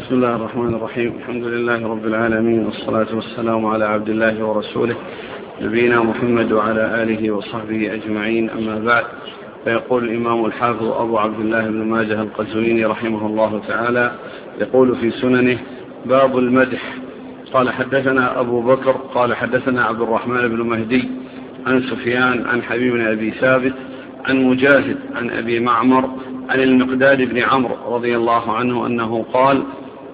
بسم الله الرحمن الرحيم. الحمد لله رب العالمين، والصلاة والسلام على عبد الله ورسوله نبينا محمد وعلى آله وصحبه أجمعين، أما بعد. فيقول الإمام الحافظ أبو عبد الله بن ماجه القزويني رحمه الله تعالى يقول في سننه: باب المدح. قال حدثنا أبو بكر قال حدثنا عبد الرحمن بن مهدي عن سفيان عن حبيب بن أبي ثابت عن مجاهد عن أبي معمر عن المقداد بن عمرو رضي الله عنه أنه قال: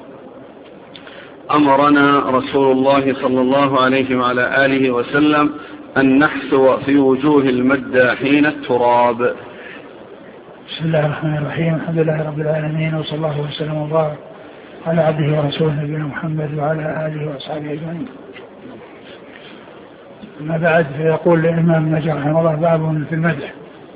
أمرنا رسول الله صلى الله عليه وعلى آله وسلم أن نحثو في وجوه المداحين التراب. بسم الله الرحمن الرحيم. الحمد لله رب العالمين، وصلى الله وسلم وبارك على عبده ورسوله نبينا محمد وعلى آله وأصحابه أجمعين. أما بعد، فيقول الإمام النجار رحمه الله: باب في المدح.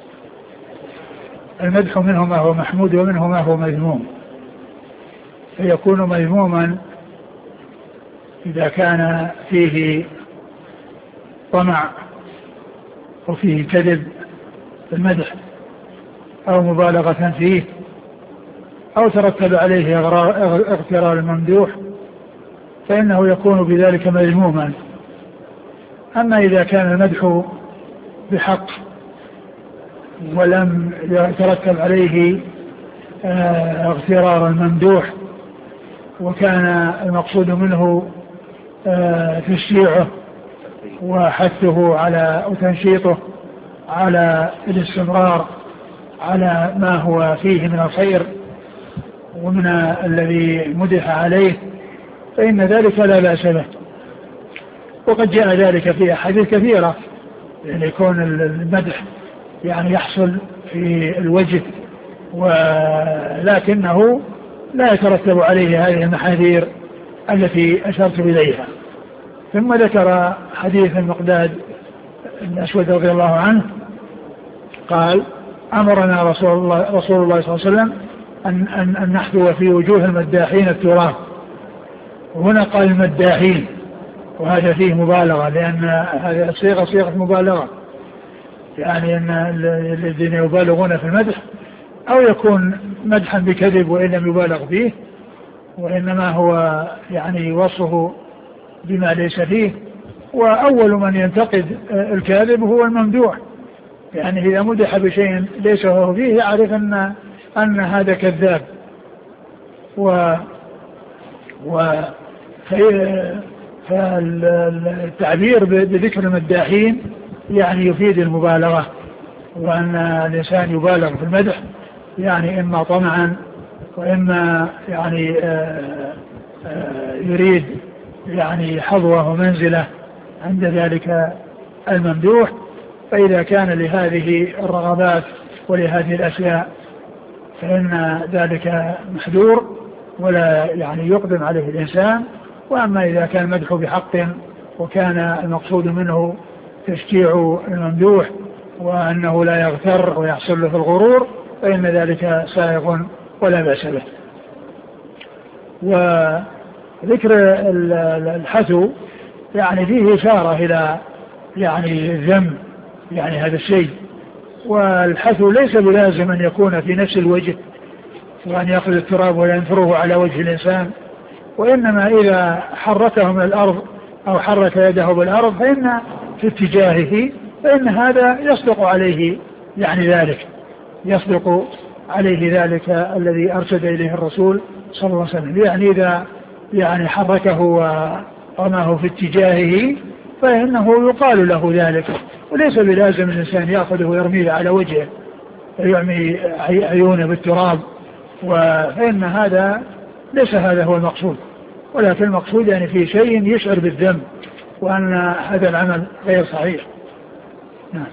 المدح منه ما هو محمود ومنه ما هو مذموم، فيكون مذموما إذا كان فيه طمع وفيه كذب في المدح أو مبالغة فيه أو ترتب عليه اغترار الممدوح، فإنه يكون بذلك مذموما. أما إذا كان المدح بحق ولم يترتب عليه اغترار الممدوح، وكان المقصود منه تشجيعه وحثه على وتنشيطه على الاستمرار على ما هو فيه من الخير ومن الذي مدح عليه، فإن ذلك لا بأس به. وقد جاء ذلك في أحاديث كثيرة، يعني يكون المدح يعني يحصل في الوجه ولكنه لا يترتب عليه هذه المحاذير التي أشرت إليها. ثم ذكر حديث المقداد بن أسود رضي الله عنه قال: أمرنا رسول الله صلى الله عليه وسلم أن نحثو في وجوه المداحين التراب. وهنا قال المداحين، وهذا فيه مبالغة، لأن هذه الصيغة صيغة مبالغة، يعني أن الذين يبالغون في المدح أو يكون مدحا بكذب وإن لم يبالغ فيه، وإنما هو يعني وصفه بما ليس فيه. وأول من ينتقد الكاذب هو الممدوح، يعني إذا مدح بشيء ليس هو فيه يعرف أن هذا كذاب. فالتعبير بذكر المداحين يعني يفيد المبالغة، وأن الإنسان يبالغ في المدح، يعني إما طمعا وإما يعني يريد يعني حظوة ومنزلة عند ذلك الممدوح. فإذا كان لهذه الرغبات ولهذه الأشياء فإن ذلك محذور ولا يعني يقدم عليه الإنسان. وأما إذا كان مدح بحق وكان المقصود منه تشجيع الممدوح وأنه لا يغتر ويحصل له في الغرور، فإن ذلك سائغ ولا بأس به. وذكر الحثو يعني فيه إشارة إلى يعني الذم، يعني هذا الشيء. والحثو ليس بلازم أن يكون في نفس الوجه وأن يأخذ التراب وينثره على وجه الإنسان، وإنما إذا حركه من الأرض أو حرك يده بالأرض فإن في اتجاهه، فإن هذا يصدق عليه يعني ذلك، يصدق عليه ذلك الذي أرشد إليه الرسول صلى الله عليه وسلم. يعني إذا يعني حركه ورماه في اتجاهه فإنه يقال له ذلك، وليس بلازم الإنسان يأخذه ويرميه على وجهه ويعمي عيونه بالتراب، فإن هذا ليس هذا هو المقصود، ولكن المقصود يعني في شيء يشعر بالذنب وأن هذا العمل غير صحيح. نعم.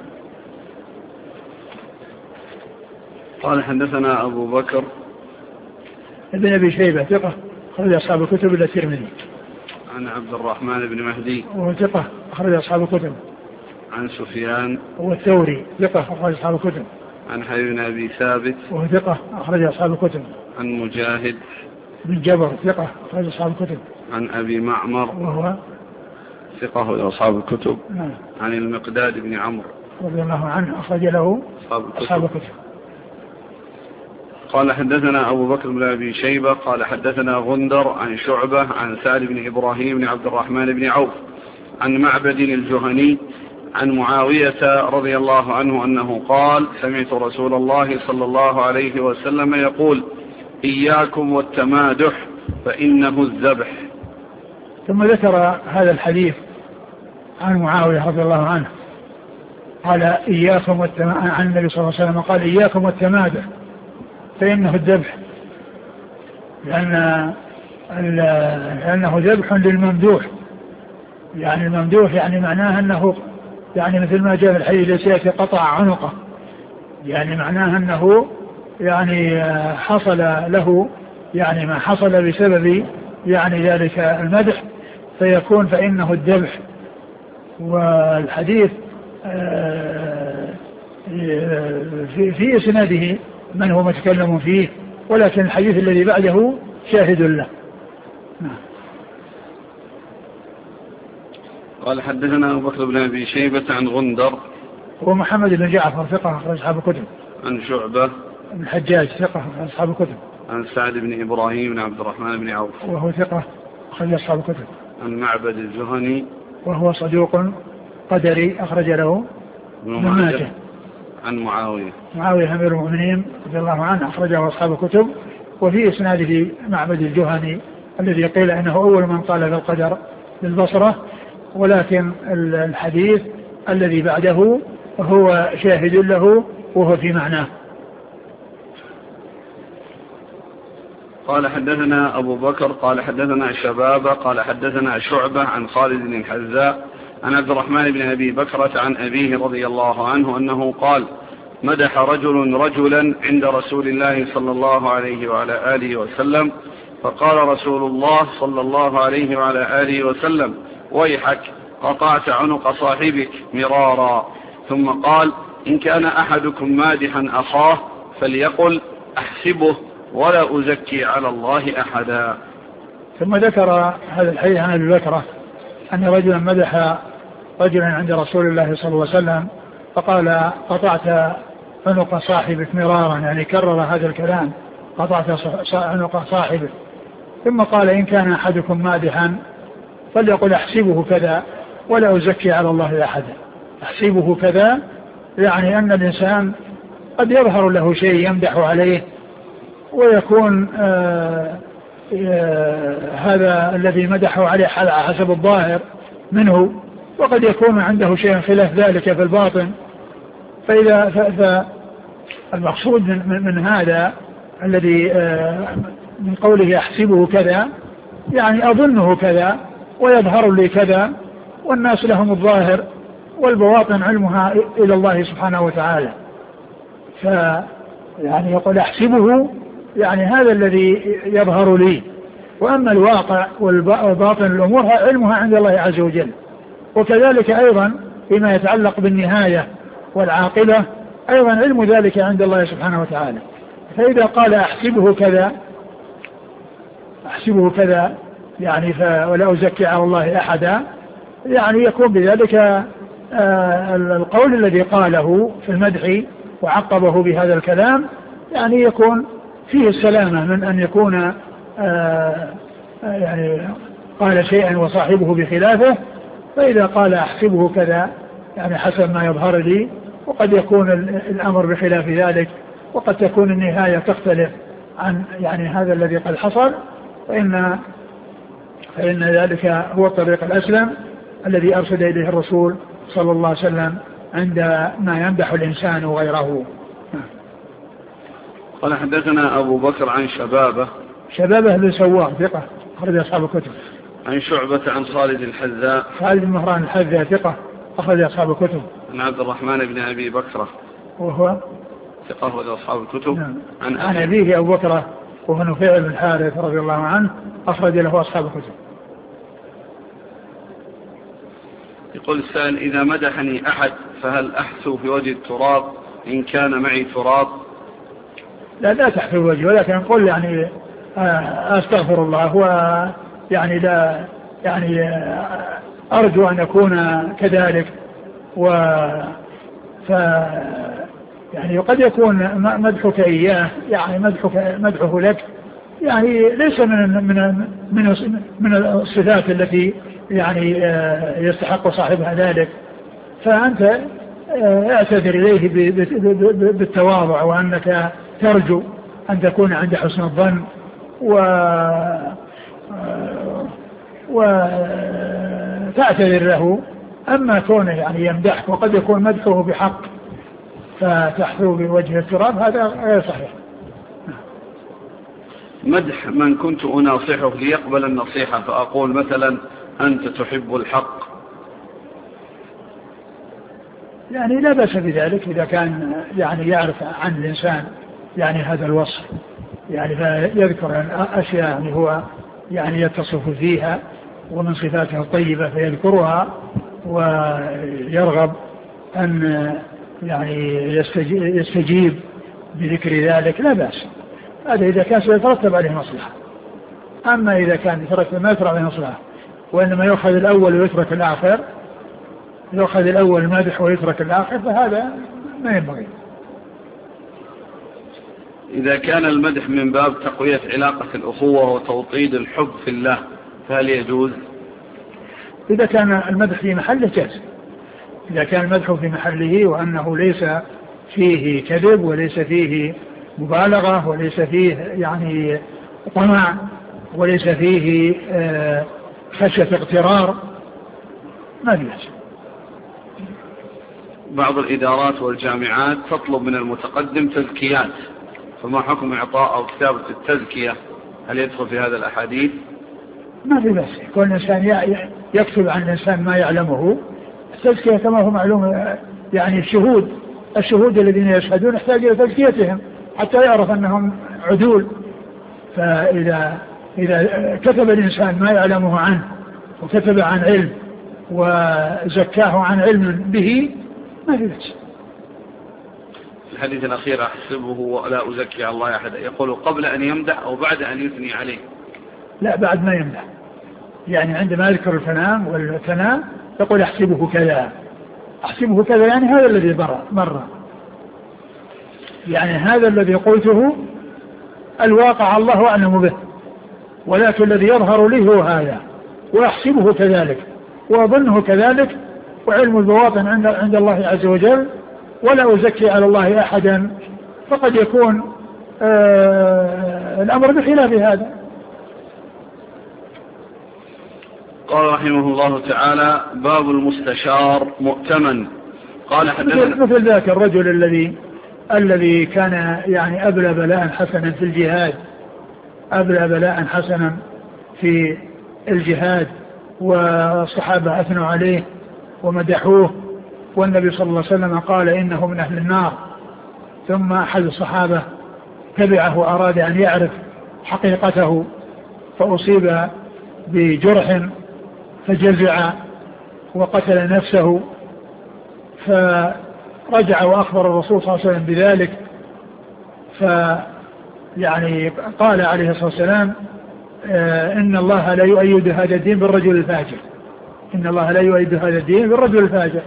قال حدثنا أبو بكر ابن أبي شيبة ثقة أخرج أصحاب الكتب إلا الترمذي. عن عبد الرحمن بن مهدي وهو ثقة أخرج أصحاب الكتب. عن سفيان وهو الثوري ثقة أخرج أصحاب الكتب. عن حبيب بن أبي ثابت وهو ثقة أخرج أصحاب الكتب. عن مجاهد بن جبر ثقة أخرج أصحاب الكتب. عن أبي معمر وهو ثقة أصحاب الكتب. نعم. عن المقداد بن عمرو رضي الله عنه أخرج له أصحاب الكتب. قال حدثنا أبو بكر بن أبي شيبة قال حدثنا غندر عن شعبة عن سعد بن إبراهيم بن عبد الرحمن بن عوف عن معبد الجهني عن معاوية رضي الله عنه أنه قال سمعت رسول الله صلى الله عليه وسلم يقول إياكم والتمادح فإنه الذبح. ثم ذكر هذا الحديث عن معاوية رضي الله عنه قال إياكم عن النبي صلى الله عليه وسلم قال إياكم والتمادح فإنه الذبح، لأنه ذبح للممدوح. يعني الممدوح يعني معناه أنه يعني مثل ما جاء في الحديث الذي قطع عنقه، يعني معناه أنه يعني حصل له يعني ما حصل بسبب يعني ذلك المدح فيكون فإنه الذبح. والحديث في إسناده من هو متكلم فيه، ولكن الحديث الذي بعده شاهد له. قال حدثنا أبو بكر بن أبي شيبة عن غندر ومحمد بن جعفر ثقة أخرج أصحاب الكتب. عن شعبة بن الحجاج ثقة أخرج أصحاب الكتب. عن سعد بن إبراهيم بن عبد الرحمن بن عوف وهو ثقة أخرج أصحاب الكتب. عن معبد الجهني وهو صدوق قدري أخرج له ابن ماجه. عن معاوية أمير المؤمنين رضي الله عنه أخرجه أصحاب الكتب. وفي إسناده معبد الجهني الذي قيل أنه أول من قال بالقدر بالبصرة، ولكن الحديث الذي بعده هو شاهد له وهو في معناه. قال حدثنا أبو بكر قال حدثنا شبابة قال حدثنا شعبة عن خالد بن الحذاء عن عبد الرحمن بن أبي بكرة عن أبيه رضي الله عنه أنه قال مدح رجل رجلا عند رسول الله صلى الله عليه وعلى آله وسلم، فقال رسول الله صلى الله عليه وعلى آله وسلم ويحك قطعت عنق صاحبك مرارا، ثم قال إن كان أحدكم مادحا أخاه فليقل أحسبه ولا أزكي على الله أحدا. ثم ذكر هذا الحديث عن أبي بكرة أن رجلا مدح رجلا عند رسول الله صلى الله عليه وسلم فقال قطعت عنق صاحبك مرارا، يعني كرر هذا الكلام قطعت عنق صاحبك، ثم قال إن كان أحدكم مادحا فليقل أحسبه كذا ولا أزكي على الله أحدا. أحسبه كذا يعني أن الإنسان قد يظهر له شيء يمدح عليه ويكون هذا الذي مدحه عليه على حسب الظاهر منه، وقد يكون عنده شيء خلاف ذلك في الباطن. فالمقصود من هذا الذي من قوله أحسبه كذا يعني أظنه كذا ويظهر لي كذا، والناس لهم الظاهر والبواطن علمها إلى الله سبحانه وتعالى. يعني يقول أحسبه يعني هذا الذي يظهر لي، وأما الواقع والباطن الأمور علمها عند الله عز وجل. وكذلك أيضا فيما يتعلق بالنهاية والعاقبة أيضا علم ذلك عند الله سبحانه وتعالى. فإذا قال أحسبه كذا يعني ولا أزكي على الله أحدا، يعني يكون بذلك القول الذي قاله في المدح وعقبه بهذا الكلام يعني يكون فيه السلامة من أن يكون يعني قال شيئا وصاحبه بخلافه. فإذا قال أحسبه كذا يعني حسب ما يظهر لي، وقد يكون الأمر بخلاف ذلك، وقد تكون النهاية تختلف عن يعني هذا الذي قد حصل، فإن ذلك هو الطريق الأسلم الذي أرشد إليه الرسول صلى الله عليه وسلم عندما يمدح الإنسان غيره. قال حدثنا أبو بكر عن شبابة بن سوار ثقة أخرج أصحاب الكتب. عن شعبة عن خالد الحذاء خالد بن مهران الحذاء ثقة أخرج أصحاب الكتب. عن عبد الرحمن بن أبي بكرة وهو ثقة أخرج أصحاب الكتب. نعم. عن أبيه أبو بكرة وهو نفيع بن الحارث رضي الله عنه أخرج له أصحاب الكتب. يقول السائل إذا مدحني أحد فهل أحثو في وجه التراب إن كان معي تراب؟ لا تحثو وجهه، ولكن قل يعني أستغفر الله ويعني لا يعني أرجو أن يكون كذلك يعني قد يكون مدحك إياه يعني مدحه لك يعني ليس من الصفات التي يعني يستحق صاحبها ذلك، فأنت اعتذر إليه بالتواضع وأنك ترجو أن تكون عند حسن الظن وتعتذر له. أما كونه يعني يمدحك وقد يكون مدحه بحق فتحثو بوجه التراب هذا غير صحيح. مدح من كنت أناصحه ليقبل النصيحة فأقول مثلا أنت تحب الحق، يعني لا بأس بذلك إذا كان يعني يعرف عن الإنسان يعني هذا الوصف، يعني فيذكر أشياء يعني هو يعني يتصف فيها ومن صفاته الطيبة فيذكرها ويرغب أن يعني يستجيب بذكر ذلك لا بأس. هذا إذا كان سيترتب عليه مصلحة. أما إذا كان ما يترتب عليه مصلحة وإنما يأخذ الأول ويترك الآخر، يأخذ الأول المادح ويترك الآخر، فهذا ما ينبغي. إذا كان المدح من باب تقوية علاقة الأخوة وتوطيد الحب في الله فهل يجوز؟ إذا كان المدح في محله جاز. إذا كان المدح في محله وأنه ليس فيه كذب وليس فيه مبالغة وليس فيه يعني طمع وليس فيه خشية اغترار ما بيحصل. بعض الإدارات والجامعات تطلب من المتقدم تزكيات، فما حكم إعطاء أو كتابة التزكية؟ هل يدخل في هذا الأحاديث؟ ما في بس كل إنسان يكتب عن الإنسان ما يعلمه. التزكية كما هو معلوم يعني الشهود الذين يشهدون يحتاج إلى تزكيتهم حتى يعرف أنهم عدول. فإذا كتب الإنسان ما يعلمه عنه وكتب عن علم وزكاه عن علم به ما في بس. الحديث الأخير أحسبه ولا أزكي على الله أحد، يقول قبل أن يمدح أو بعد أن يثني عليه؟ لا بعد ما يمدح، يعني عندما يذكر الفنان والثناء يقول أحسبه كذا يعني هذا الذي مر، يعني هذا الذي قلته الواقع الله أعلم به، ولكن الذي يظهر لي هو هذا وأحسبه كذلك وأظنه كذلك، وعلم البواطن عند الله عز وجل، ولا أزكي على الله أحدا، فقد يكون الأمر بخلاف هذا. قال رحمه الله تعالى: باب المستشار مؤتمن. قال حدثنا مثل ذاك الرجل الذي كان يعني أبلى بلاء حسنا في الجهاد، أبلى بلاء حسنا في الجهاد، والصحابة أثنوا عليه ومدحوه، والنبي صلى الله عليه وسلم قال إنه من أهل النار. ثم أحد الصحابة تبعه وأراد أن يعرف حقيقته فأصيب بجرح فجزع وقتل نفسه، فرجع وأخبر الرسول صلى الله عليه وسلم بذلك، فيعني قال عليه الصلاة والسلام: إن الله لا يؤيد هذا الدين بالرجل الفاجر، إن الله لا يؤيد هذا الدين بالرجل الفاجر.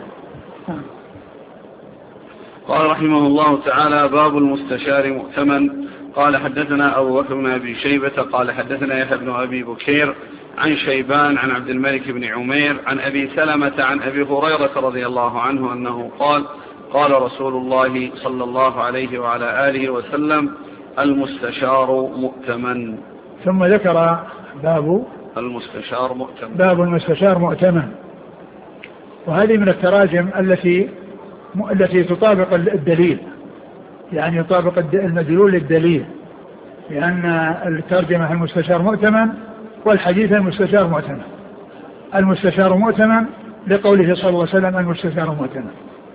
قال رحمه الله تعالى: باب المستشار مؤتمن. قال حدثنا أبو بكر بن أبي شيبة قال حدثنا يحيى بن أبي بكير عن شيبان عن عبد الملك بن عمير عن أبي سلمة عن أبي هريرة رضي الله عنه أنه قال: قال رسول الله صلى الله عليه وعلى آله وسلم: المستشار مؤتمن. ثم ذكر باب المستشار مؤتمن. وهذه من التراجم التي تطابق الدليل، يعني يطابق المدلول للدليل، لأن الترجمة المستشار مؤتمن والحديث المستشار مؤتمن. المستشار مؤتمن لقوله صلى الله عليه وسلم: المستشار مؤتمن.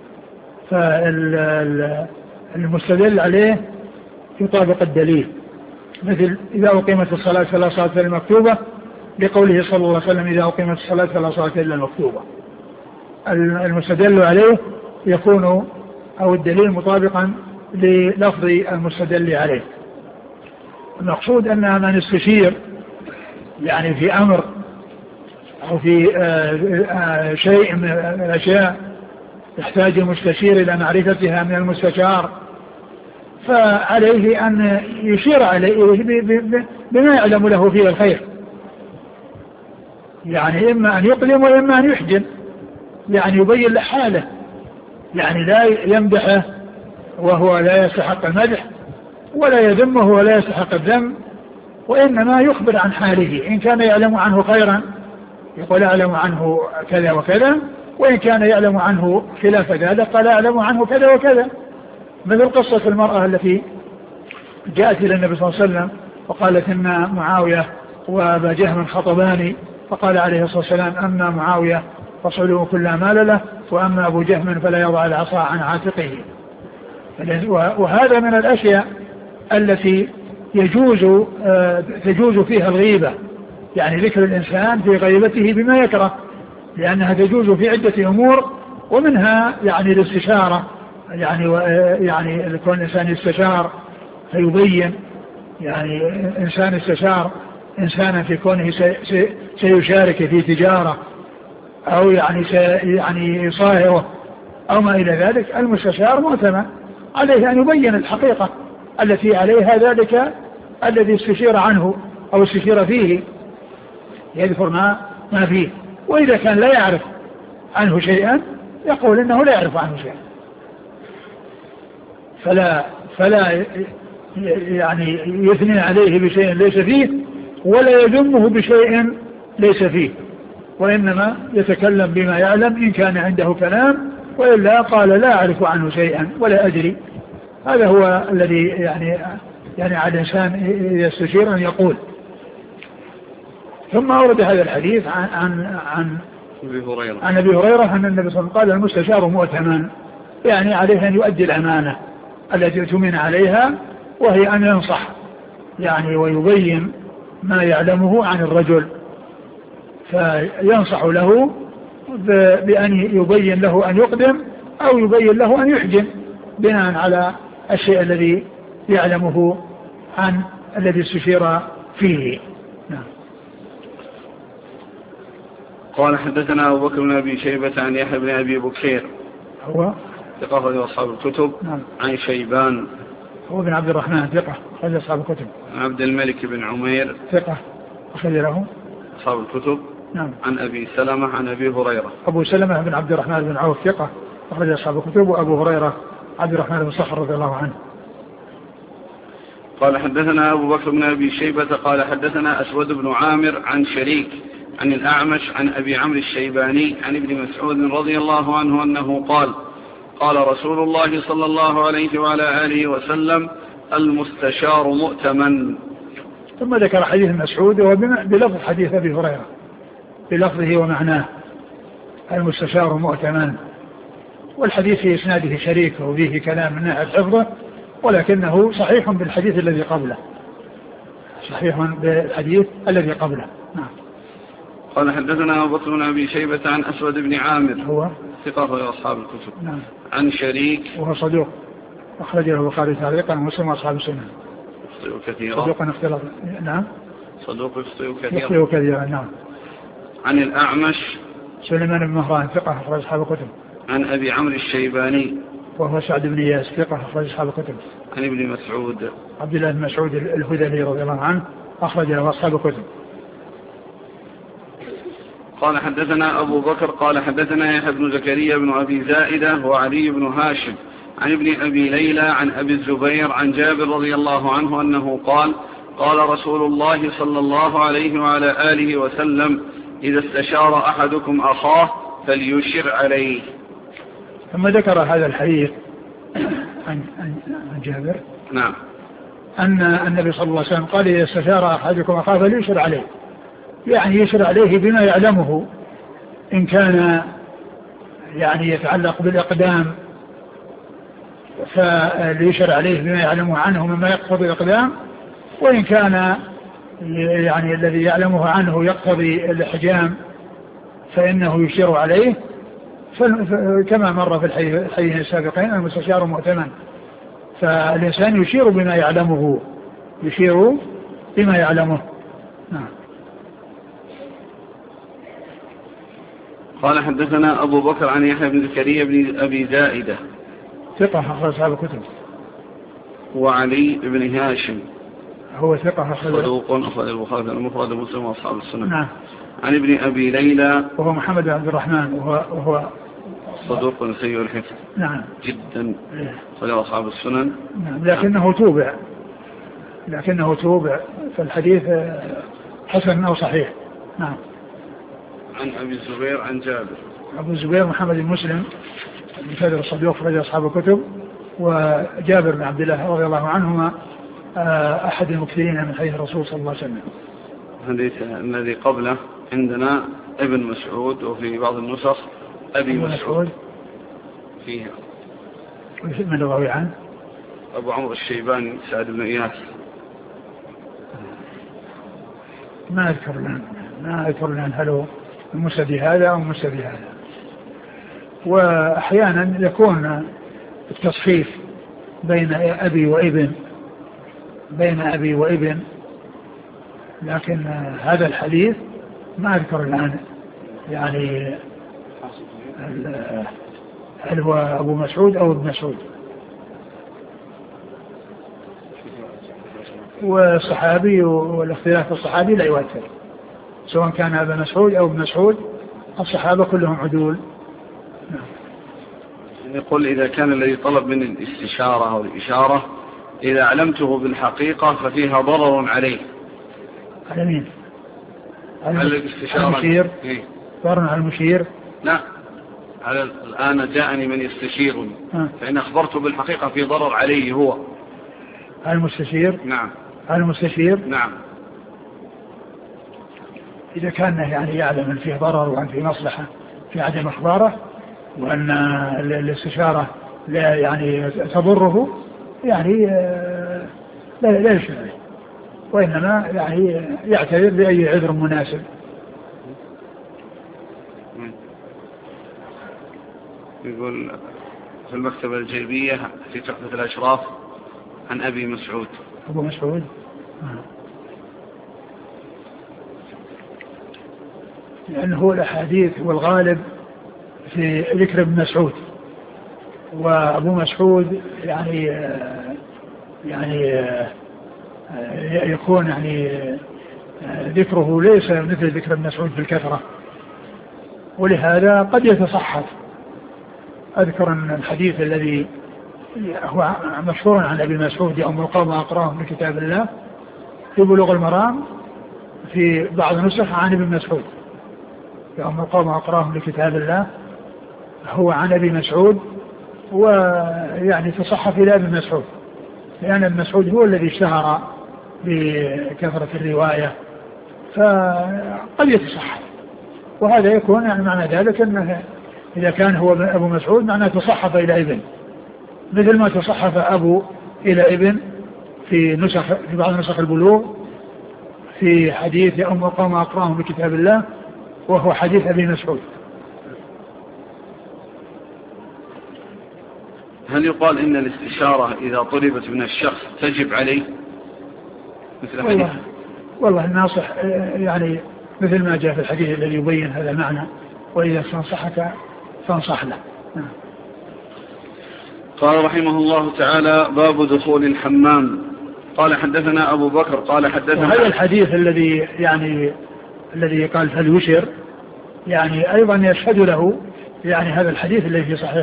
فالمستدل عليه يطابق الدليل، مثل إذا أقيمت الصلاة فلا صلاة إلا المكتوبة، لقوله صلى الله عليه وسلم: إذا أقيمت الصلاة فلا صلاة إلا المكتوبة. المستدل عليه يكون أو الدليل مطابقا للفظ المستدل عليه. المقصود أن من استشير يعني في أمر أو في شيء من الأشياء يحتاج المستشير إلى معرفتها من المستشار، فعليه أن يشير عليه بما يعلم له فيه الخير، يعني إما أن يقدم وإما أن يحجم، يعني يبين له حاله، يعني لا يمدحه وهو لا يستحق المدح، ولا يذمه ولا يستحق الذم، وإنما يخبر عن حاله. إن كان يعلم عنه خيرا يقول أعلم عنه كذا وكذا، وإن كان يعلم عنه خلاف ذلك قال أعلم عنه كذا وكذا. مثل قصة المرأة التي جاءت إلى النبي صلى الله عليه وسلم وقالت إن معاوية وأبا جهم خطباني، فقال عليه الصلاة والسلام أما معاوية فصلوا كل مال له، وأما أبو جهم فلا يضع العصا عن عاتقه. وهذا من الأشياء التي تجوز فيها الغيبة، يعني ذكر الإنسان في غيبته بما يكره، لأنها تجوز في عدة أمور، ومنها يعني الاستشارة، يعني يكون الإنسان يستشار فيبين، يعني إنسان استشار إنسانا في كونه سيشارك في تجارة أو يعني يصاهره أو ما إلى ذلك، المستشار مؤتمن عليه أن يبين الحقيقة التي عليها ذلك الذي استشير عنه أو استشير فيه، يذكر ما فيه. وإذا كان لا يعرف عنه شيئا يقول إنه لا يعرف عنه شيئا، فلا يعني يثني عليه بشيء ليس فيه، ولا يذمه بشيء ليس فيه، وإنما يتكلم بما يعلم إن كان عنده كلام، وإلا قال لا أعرف عنه شيئا ولا أدري. هذا هو الذي يعني على الإنسان يستشير أن يقول. ثم أورد هذا الحديث عن أبي هريرة أن النبي صلى الله عليه وسلم قال المستشار مؤتمن، يعني عليه أن يؤدي الأمانة التي اؤتمن عليها، وهي أن ينصح يعني ويبين ما يعلمه عن الرجل، فينصح له بأن يبين له أن يقدم أو يبين له أن يحجم بناء على الشيء الذي يعلمه عن الذي استشير فيه. نعم. قال حدثنا أبو بكر بن أبي شيبة عن يحيى بن أبي بكير هو ثقة أصحاب الكتب. نعم. عن شيبان هو بن عبد الرحمن ثقة أخرج أصحاب الكتب. عبد الملك بن عمير ثقة أخرج له أصحاب الكتب. نعم. عن أبي سلمة عن أبي هريرة. أبو سلمة بن عبد الرحمن بن عوف ثقة أخرج أصحاب الكتب. وأبو هريرة عبد الرحمن بن صخر رضي الله عنه. قال حدثنا أبو بكر بن أبي شيبة قال حدثنا أسود بن عامر عن شريك عن الأعمش عن أبي عمرو الشيباني عن ابن مسعود رضي الله عنه أنه قال قال رسول الله صلى الله عليه وعلى آله وسلم المستشار مؤتمن. ثم ذكر حديث مسعود بلفظ حديث أبي هريرة بلفظه ومعناه المستشار مؤتمن، والحديث في إسناده شريك وفيه كلام من ناحية حفظه، ولكنه صحيح بالحديث الذي قبله، صحيح بالحديث الذي قبله. نعم. قال حدثنا أبو بكر بن أبي شيبة عن أسود بن عامر هو ثقة أصحاب الكتب. نعم. عن شريك وهو صدوق أخرج له البخاري تعليقا ومسلم وأصحاب السنة. يخطئ كثيرا. صدوق اختلاط. نعم. صدوق يخطئ كثيرا. نعم. عن الأعمش سليمان بن مهران ثقة أخرج أصحاب الكتب. عن أبي عمرو الشيباني وهو سعد بن إياس ثقة أخرج أصحاب الكتب. عن ابن مسعود عبد الله بن مسعود الهذلي رضي الله عنه أخرج له أصحاب الكتب. قال حدثنا أبو بكر قال حدثنا يحيى بن زكريا بن أبي زائدة وعلي بن هاشم عن ابن أبي ليلى عن أبي الزبير عن جابر رضي الله عنه أنه قال قال رسول الله صلى الله عليه وعلى آله وسلم إذا استشار أحدكم أخاه فليشر عليه. ثم ذكر هذا الحديث عن جابر. نعم. أن النبي صلى الله عليه وسلم قال إذا استشار أحدكم أخاه فليشر عليه، يعني يشر عليه بما يعلمه، إن كان يعني يتعلق بالإقدام فليشر عليه بما يعلمه عنه مما يقتضي الإقدام، وإن كان يعني الذي يعلمه عنه يقتضي الإحجام فإنه يشير عليه، كما مر في الحديث السابقين المستشار مؤتمن، فالإنسان يشير بما يعلمه، يشير بما يعلمه. نعم. قال حدثنا أبو بكر عن يحيى بن زكريا بن أبي زائدة ثقة أخرج أصحاب الكتب. وعلي بن هاشم هو ثقة صدوق أخرج البخاري المفرد ومسلم وأصحاب السنن. نعم. عن ابن أبي ليلى وهو محمد بن عبد الرحمن وهو صدوق سيء الحفظ. نعم جدا أخرج أصحاب السنن. نعم. لكنه توبع فالحديث حسن أو صحيح. نعم. عن أبي الزبير عن جابر. أبو الزبير محمد بن مسلم بن كثير الصدوق أخرج أصحاب الكتب. وجابر بن عبد الله رضي الله عنهما أحد المكثرين من حديث الرسول صلى الله عليه وسلم. الحديث الذي قبله عندنا ابن مسعود وفي بعض النسخ أبي مسعود فيها. من الراوي عنه؟ أبو عمرو الشيباني سعد بن إياس. ما أذكر لنا هل هو المسند هذا أو المسند هذا. وأحيانا يكون التصحيف بين أبي وابن لكن هذا الحديث ما أذكر الآن يعني هل هو أبو مسعود أو ابن مسعود. والصحابي والاختلاف في الصحابي لا يؤثر سواء كان أبا مسعود أو ابن مسعود الصحابة كلهم عدول. يقول إذا كان الذي طلب من الاستشارة أو الإشارة إذا علمته بالحقيقة ففيها ضرر عليه. على مين؟ على المشير. ضرر على المشير. لا الآن جاءني من يستشيرني فإن أخبرته بالحقيقة في ضرر عليه هو. على المستشير. نعم. على المستشير. نعم. إذا كان يعني يعلم أن فيه ضرر وأن فيه مصلحة في عدم إخباره وأن الاستشارة لا يعني تضره يعني لا يشرع وإنما يعني يعتذر بأي عذر مناسب. يقول في المكتبة الجيبية في تحفة الأشراف عن أبي مسعود. أبو مسعود. لأنه الأحاديث والغالب في ذكر ابن مسعود وأبو مسعود يعني يكون يعني ذكره ليس مثل ذكر ابن مسعود بالكثرة ولهذا قد يتصحف. أذكر أن الحديث الذي هو مشهور عن أبي مسعود يوم القوم أقراهم من كتاب الله في بلوغ المرام في بعض النسخ عن ابن مسعود يوم القوم أقراهم لكتاب الله هو عن أبي مسعود ويعني تصحف إلى ابن مسعود لأن ابن مسعود هو الذي اشتهر بكثرة الرواية فقد يتصحف وهذا يكون يعني معنى ذلك أنه إذا كان هو أبو مسعود معناه تصحف إلى ابن مثل ما تصحف أبو إلى ابن في بعض نسخ البلوغ في حديث يوم القوم أقراهم بكتاب الله وهو حديث أبي مسعود. هل يقال إن الاستشارة إذا طلبت من الشخص تجب عليه مثل حديث؟ والله الناصح يعني مثل ما جاء في الحديث الذي يبين هذا المعنى وإذا استنصحك فانصح له. قال رحمه الله تعالى باب دخول الحمام. قال حدثنا أبو بكر قال حدثنا هذا الحديث الذي قال فليشر يعني أيضا يشهد له يعني هذا الحديث الذي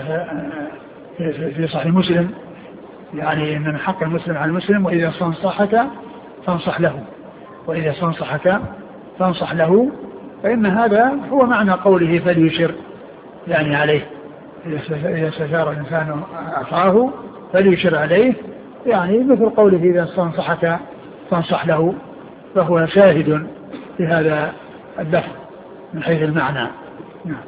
في صحيح مسلم يعني من حق المسلم على المسلم وإذا استنصحك فانصح له فإن هذا هو معنى قوله فليشر يعني عليه إذا استشار الإنسان أخاه فليشر عليه يعني مثل قوله إذا استنصحك فانصح له فهو شاهد في هذا اللفظ من حيث المعنى. نعم.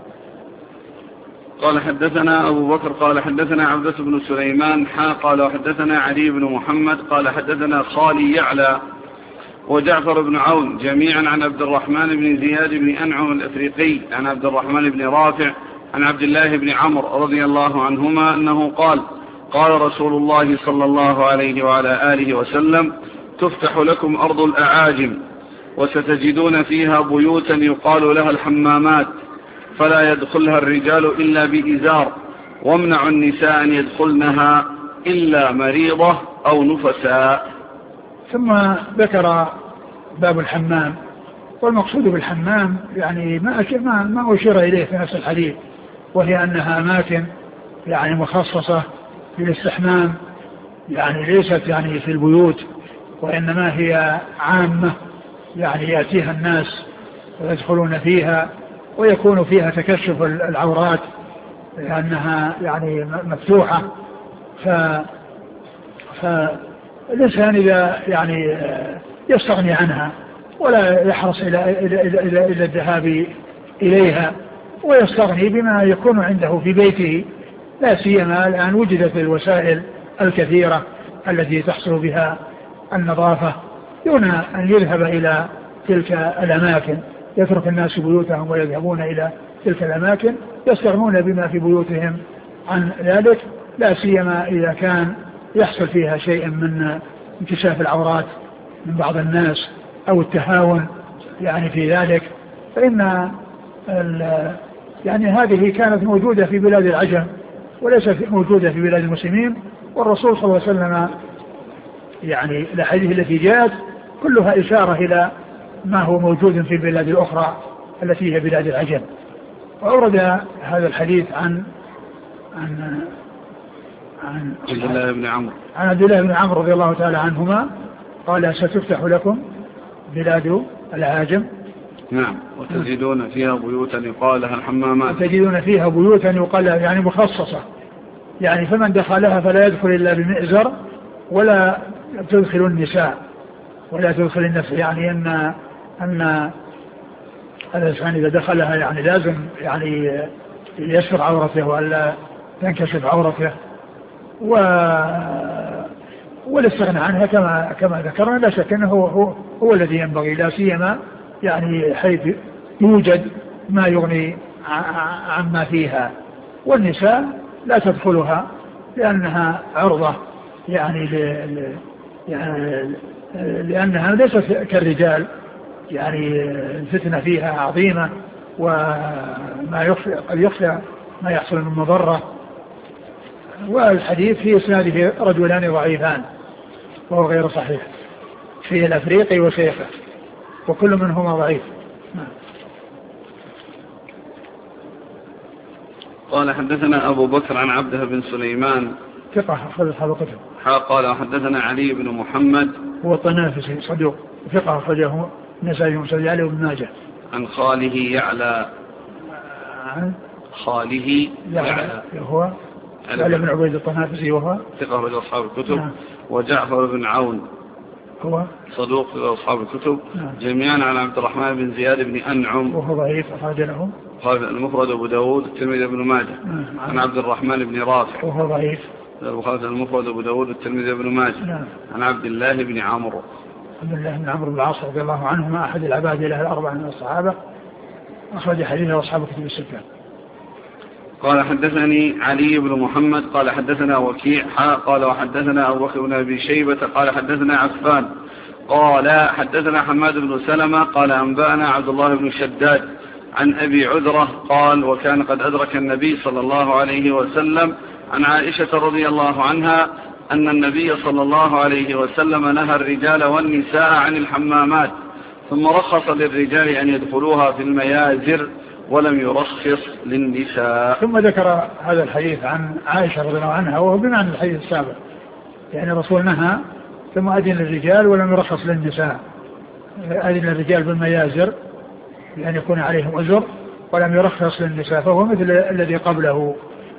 قال حدثنا أبو بكر قال حدثنا عبدة بن سليمان قال وحدثنا علي بن محمد قال حدثنا خالي يعلى وجعفر بن عون جميعا عن عبد الرحمن بن زياد بن أنعم الأفريقي عن عبد الرحمن بن رافع عن عبد الله بن عمرو رضي الله عنهما أنه قال رسول الله صلى الله عليه وعلى آله وسلم تفتح لكم أرض الأعاجم وستجدون فيها بيوتا يقال لها الحمامات فلا يدخلها الرجال إلا بإزار، وامنعوا النساء أن يدخلنها إلا مريضة أو نفساء. ثم ذكر باب الحمام، والمقصود بالحمام يعني ما أشير إليه في نفس الحديث، وهي أنها أماكن يعني مخصصة للاستحمام، يعني ليست يعني في البيوت، وإنما هي عامة يعني يأتيها الناس ويدخلون فيها، ويكون فيها تكشف العورات لأنها يعني مفتوحة. فالإنسان إذا يعني يستغني عنها ولا يحرص إلى الذهاب إليها، ويستغني بما يكون عنده في بيته، لا سيما الآن وجدت الوسائل الكثيرة التي تحصل بها النظافة، دون أن يذهب إلى تلك الأماكن. يترك الناس بيوتهم ويذهبون إلى تلك الأماكن، يستغنون بما في بيوتهم عن ذلك، لا سيما إذا كان يحصل فيها شيء من انكشاف العورات من بعض الناس أو التهاون يعني في ذلك. فإن يعني هذه كانت موجودة في بلاد العجم وليست موجودة في بلاد المسلمين، والرسول صلى الله عليه وسلم يعني الأحاديث التي جاءت كلها إشارة إلى ما هو موجود في البلاد الأخرى التي هي بلاد العجم. وأورد هذا الحديث عن عبد الله بن عمرو رضي الله تعالى عنهما قال: ستفتح لكم بلاد العاجم. نعم. وتجدون فيها بيوتا يقال لها الحمامات. وتجدون فيها بيوتا يقال لها يعني مخصصة، يعني فمن دخلها فلا يدخل إلا بمئزر، ولا تدخل النساء ولا تدخل النساء، يعني أن الإنسان إذا دخلها يعني لازم يعني يستر عورته ولا تنكشف عورته، والاستغناء عنها كما ذكرنا لا شك أنه هو الذي ينبغي، لا سيما يعني حيث يوجد ما يغني عما فيها. والنساء لا تدخلها لأنها عرضة يعني لأنها ليست كالرجال، يعني الفتنة فيها عظيمة، وما قد يخفى ما يحصل من مضرة. والحديث في إسناده رجلان ضعيفان وهو غير صحيح، فيه الأفريقي وشيخه وكل منهما ضعيف. قال: حدثنا أبو بكر عن عبده بن سليمان ثقة أخرج أصحاب الكتب. قال: حدثنا علي بن محمد هو الطنافسي صدوق ثقة أخرجه النسائي ومسلم عليه وابن ماجه. عن خاله يعلى هو علي بن عبيد الطنافسي وهو ثقة أخرج أصحاب الكتب. وجعفر بن عون هو صدوق أصحاب الكتب جميعا عن عبد الرحمن بن زياد بن أنعم وهو ضعيف أخرج له المفرد أبو داود الترمذي بن ماجه. عن عبد الرحمن بن رافع وهو ضعيف المفرد أبو داود الترمذي بن ماجه. عن عبد الله بن عمرو بن العاص رضي الله عنهما أحد العباد له الأربعة من الصحابة، أخرج حديثه أصحاب كتب الستة. قال: حدثني علي بن محمد قال: حدثنا وكيع قال: وحدثنا أبو بكر بن أبي شيبة قال: حدثنا عفان قال: حدثنا حماد بن سلمة قال: أنبأنا عبد الله بن شداد عن أبي عذرة قال: وكان قد أدرك النبي صلى الله عليه وسلم عن عائشة رضي الله عنها أن النبي صلى الله عليه وسلم نهى الرجال والنساء عن الحمامات، ثم رخص للرجال أن يدخلوها في الميازر ولم يرخص للنساء. ثم ذكر هذا الحديث عن عائشة رضي الله عنها وهو بمعنى الحديث السابق، يعني الرسول نهى ثم أذن للرجال ولم يرخص للنساء. أذن الرجال بالميازر لأن يكون عليهم أجر، ولم يرخص للنساء، فهو مثل الذي قبله.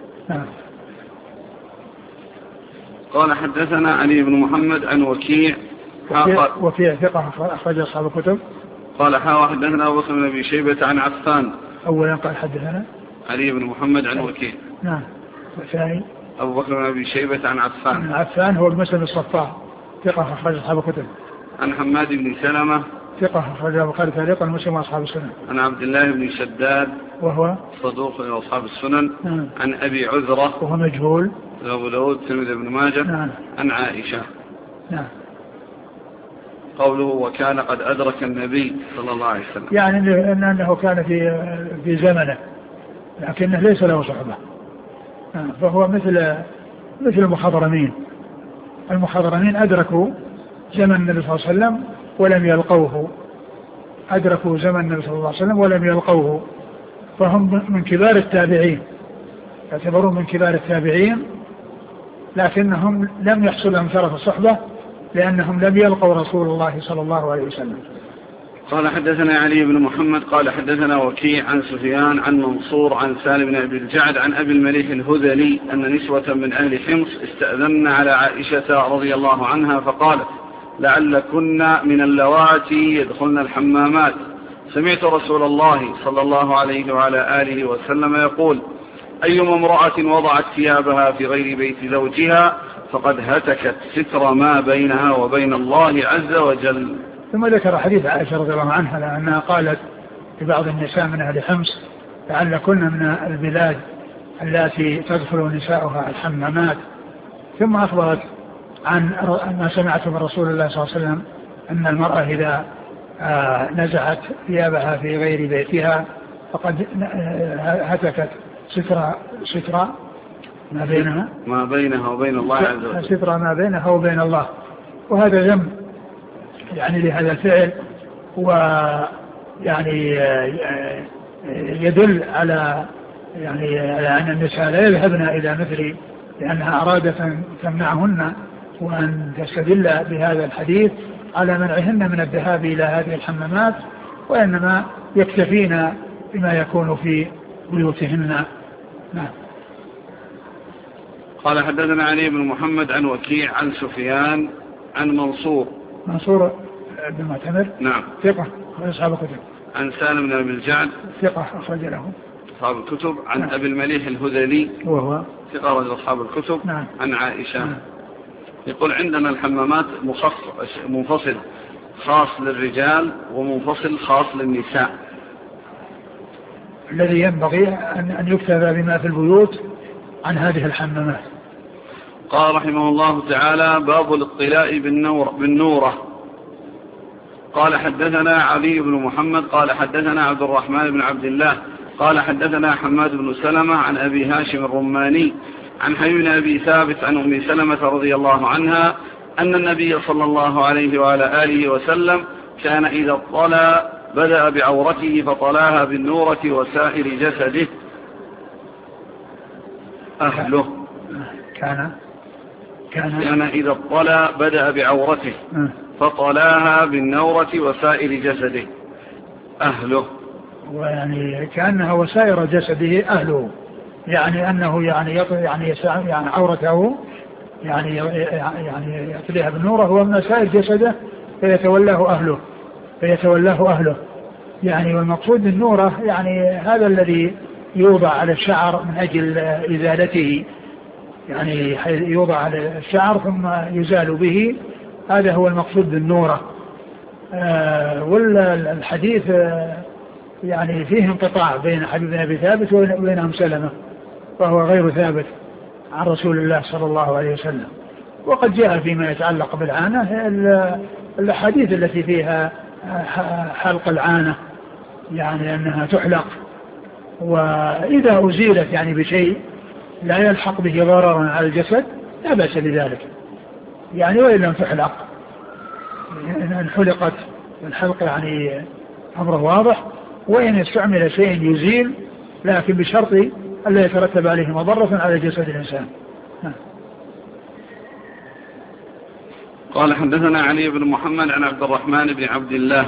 قال: حدثنا علي بن محمد عن وكيع ثقة أخرج أصحاب الكتب. قال: حدثنا أبو بكر بن أبي شيبة عن عفان. أولا قال: حدثنا علي بن محمد عن وكيع. نعم. والثاني أبو بكر بن أبي شيبة عن عفان. عفان هو المسلم الصفار ثقة أخرج أصحاب الكتب. عن حماد بن سلمة ثقة أخرج البخاري تعليقا ومسلم وأصحاب السنن. عن عبد الله بن شداد وهو صدوق وأصحاب السنن. عن أبي عذرة وهو مجهول أبو داود الترمذي بن ماجه. عن عائشة. قوله: وكان قد أدرك النبي صلى الله عليه وسلم، يعني أنه كان في زمنه، لكنه ليس له صحبة. فهو مثل المخضرمين. المخضرمين أدركوا زمن النبي صلى الله عليه وسلم ولم يلقوه، أدركوا زمن النبي صلى الله عليه وسلم ولم يلقوه، فهم من كبار التابعين، يعتبرون من كبار التابعين، لكنهم لم يحصل لهم شرف الصحبة لأنهم لم يلقوا رسول الله صلى الله عليه وسلم. قال حدثنا علي بن محمد قال حدثنا وكيع عن سفيان عن منصور عن سالم بن أبي الجعد عن أبي المليح الهذلي أن نسوة من أهل حمص استأذن على عائشة رضي الله عنها فقالت لعلكن من اللواتي يدخلن الحمامات، سمعت رسول الله صلى الله عليه وعلى آله وسلم يقول أيما امرأة وضعت ثيابها في غير بيت زوجها فقد هتكت ستر ما بينها وبين الله عز وجل. ثم ذكر حديث عائشة رضي الله عنها لأنها قالت لبعض النساء من أهل حمص لعلكن من البلاد التي تدخل نساؤها الحمامات، ثم أخبرت عن ما سمعته من رسول الله صلى الله عليه وسلم أن المرأة إذا نزعت ثيابها في غير بيتها فقد هتكت ستر ما بينها وبين الله عز وجل، ستر ما بينها وبين الله. وهذا ذنب يعني لهذا الفعل، ويعني يدل على أن النساء لا يذهبن إلى مثل، لأنها أرادت أن تمنعهن وأن تستدل بهذا الحديث على منعهن من الذهاب إلى هذه الحمامات، وإنما يكتفين بما يكون في بيوتهن. نعم. قال حدثنا علي بن محمد عن وكيع عن سفيان عن منصور بن معتمر نعم ثقة أصحاب الكتب، عن سالم بن أبي الجعد ثقة أخرج له أصحاب الكتب، عن نعم. أبي المليح الهذلي وهو ثقة رجل أصحاب الكتب نعم. عن عائشة نعم. يقول عندنا الحمامات منفصل خاص للرجال ومنفصل خاص للنساء. الذي ينبغي أن يكتفى بما في البيوت عن هذه الحمامات. قال رحمه الله تعالى باب الاطلاء بالنورة. قال حدثنا علي بن محمد قال حدثنا عبد الرحمن بن عبد الله قال حدثنا حماد بن سلمة عن أبي هاشم الرماني عن حبيب أبي ثابت عن أم سلمة رضي الله عنها أن النبي صلى الله عليه وعلى آله وسلم كان إذا اطلع بدأ بعورته فطلاها بالنورة وسائر جسده أهله. كان إذا اطلع بدأ بعورته فطلاها بالنورة وسائر جسده أهله. ويعني كأنها وسائر جسده أهله، يعني أنه يعني عورته يعني يطليها بالنورة هو من سائر جسده فيتولاه أهله يعني. والمقصود بالنورة يعني هذا الذي يوضع على الشعر من أجل إزالته، يعني يوضع على الشعر ثم يزال به، هذا هو المقصود بالنورة. والحديث يعني فيه انقطاع بين حبيب بن أبي ثابت وبين أم سلمة، فهو غير ثابت عن رسول الله صلى الله عليه وسلم. وقد جاء فيما يتعلق بالعانة الأحاديث التي فيها حلق العانة، يعني أنها تحلق، وإذا أزيلت يعني بشيء لا يلحق به ضررا على الجسد لا بأس بذلك يعني. وإن لم تحلق إن حلقت الحلق يعني أمره واضح، وإن استعمل شيء يزيل لكن بشرط ألا يترتب عليه مضرة على جسد الإنسان. قال حدثنا علي بن محمد عن عبد الرحمن بن عبد الله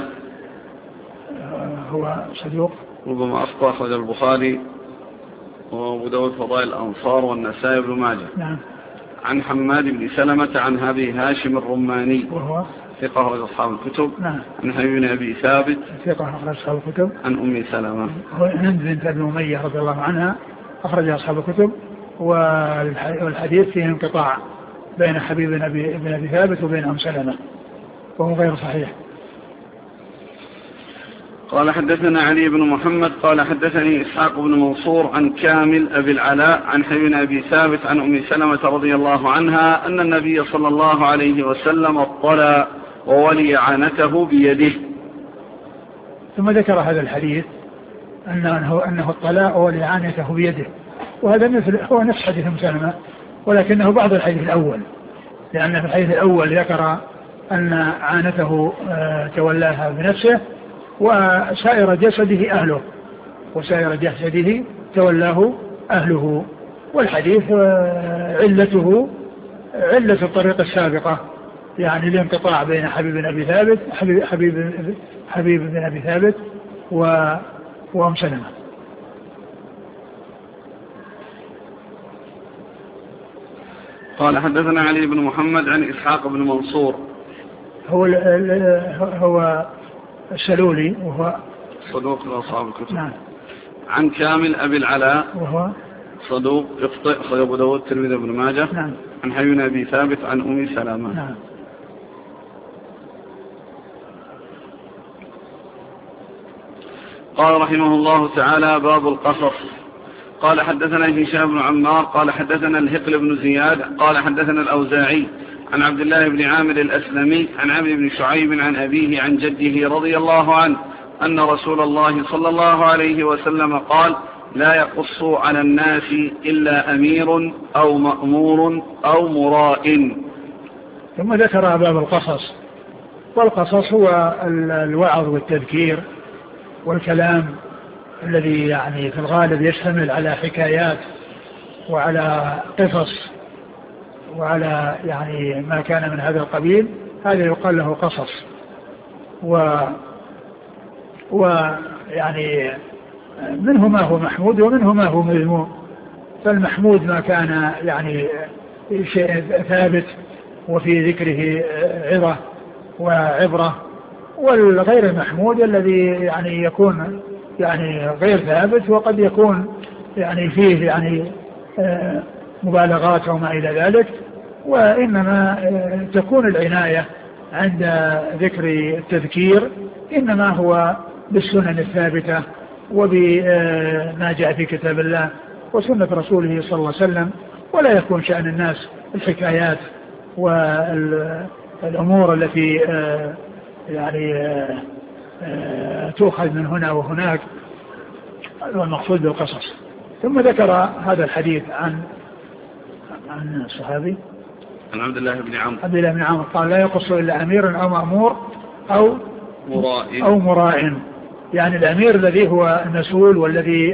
هو صدوق ربما أخطأ، أخرج البخاري وأبو داود فضائل الأنصار والنسائي بن ماجه. نعم. عن حماد بن سلمة عن أبي هاشم الرماني وهو ثقة أخرج أصحاب الكتب. نعم. عن حبيب بن أبي ثابت ثقة أخرج أصحاب الكتب. عن أم سلمة هند بنت أبي أمية رضي الله عنها أخرج أصحاب الكتب. والحديث فيه انقطاع بين حبيب بن أبي ثابت وبين أم سلمة وهو غير صحيح. قال حدثنا علي بن محمد قال حدثني إسحاق بن منصور عن كامل أبي العلاء عن حبيب أبي ثابت عن أم سلمة رضي الله عنها أن النبي صلى الله عليه وسلم اطلع وولي عانته بيده. ثم ذكر هذا الحديث أنه الطلاق والإعانته بيده، وهذا هو نفس حديث مسلمة، ولكنه بعض الحديث الأول، لأن في الحديث الأول ذكر أن عانته تولاها بنفسه وسائر جسده أهله، وسائر جسده تولاه أهله. والحديث علة الطريق السابقة، يعني الانقطاع بين حبيب بن أبي ثابت وأم سلمة. قال حدثنا علي بن محمد عن إسحاق بن منصور هو السلولي وهو صدوق لأصحاب الكتب. نعم. عن كامل أبي العلاء وهو صدوق يخطئ، أخرجه أبو داود الترمذي بن ماجه. نعم. عن حبيب بن أبي ثابت عن أم سلمة. نعم. قال رحمه الله تعالى: باب القصص. قال حدثنا هشام بن عمار قال حدثنا الهقل بن زياد قال حدثنا الأوزاعي عن عبد الله بن عامر الأسلمي عن عمرو بن شعيب عن أبيه عن جده رضي الله عنه أن رسول الله صلى الله عليه وسلم قال: لا يقص على الناس إلا أمير أو مأمور أو مراء. ثم ذكر باب القصص، والقصص هو الوعظ والتذكير والكلام الذي يعني في الغالب يشتمل على حكايات وعلى قصص وعلى يعني ما كان من هذا القبيل، هذا يقال له قصص. ويعني منه ما هو محمود ومنه ما هو مذموم. فالمحمود ما كان يعني شيء ثابت وفي ذكره عظة وعبرة، والغير المحمود الذي يعني يكون يعني غير ثابت وقد يكون يعني فيه يعني مبالغات وما إلى ذلك. وإنما تكون العناية عند ذكر التذكير إنما هو بالسنن الثابتة وبما جاء في كتاب الله وسنة رسوله صلى الله عليه وسلم، ولا يكون شأن الناس الحكايات والأمور التي يعني تؤخذ من هنا وهناك، والمقصود بالقصص. ثم ذكر هذا الحديث عن الصحابي عن عبد الله بن عمرو قال: لا يقص إلا أمير أو مأمور أو مراء. يعني الأمير الذي هو المسؤول والذي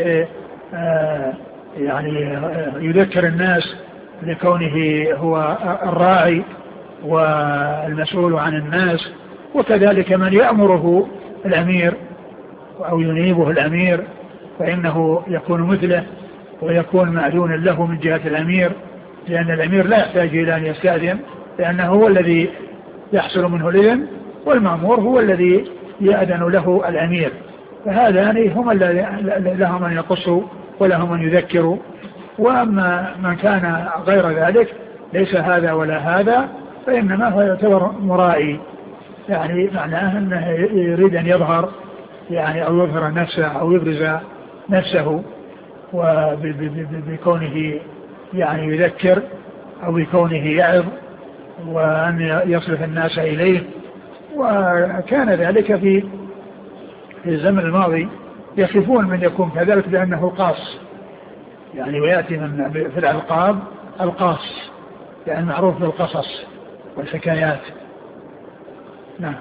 يعني يذكر الناس لكونه هو الراعي والمسؤول عن الناس، وكذلك من يأمره الأمير أو ينيبه الأمير فإنه يكون مثله ويكون معدون له من جهة الأمير، لأن الأمير لا يحتاج إلى أن يستأذن، لأنه هو الذي يحصل منه الإذن، والمأمور هو الذي يأذن له الأمير. فهذان هم لهم أن يقصوا ولهم أن يذكروا. وأما من كان غير ذلك ليس هذا ولا هذا فإنما هو يعتبر مرائي، يعني معناه أنه يريد أن يظهر يعني أو يظهر نفسه أو يبرز نفسه وبكونه يعني يذكر أو بكونه يعظ وأن يصرف الناس إليه. وكان ذلك في الزمن الماضي يصفون من يكون كذلك بأنه القاص، يعني ويأتي من في الألقاب القاص، يعني معروف بالقصص والحكايات. نعم.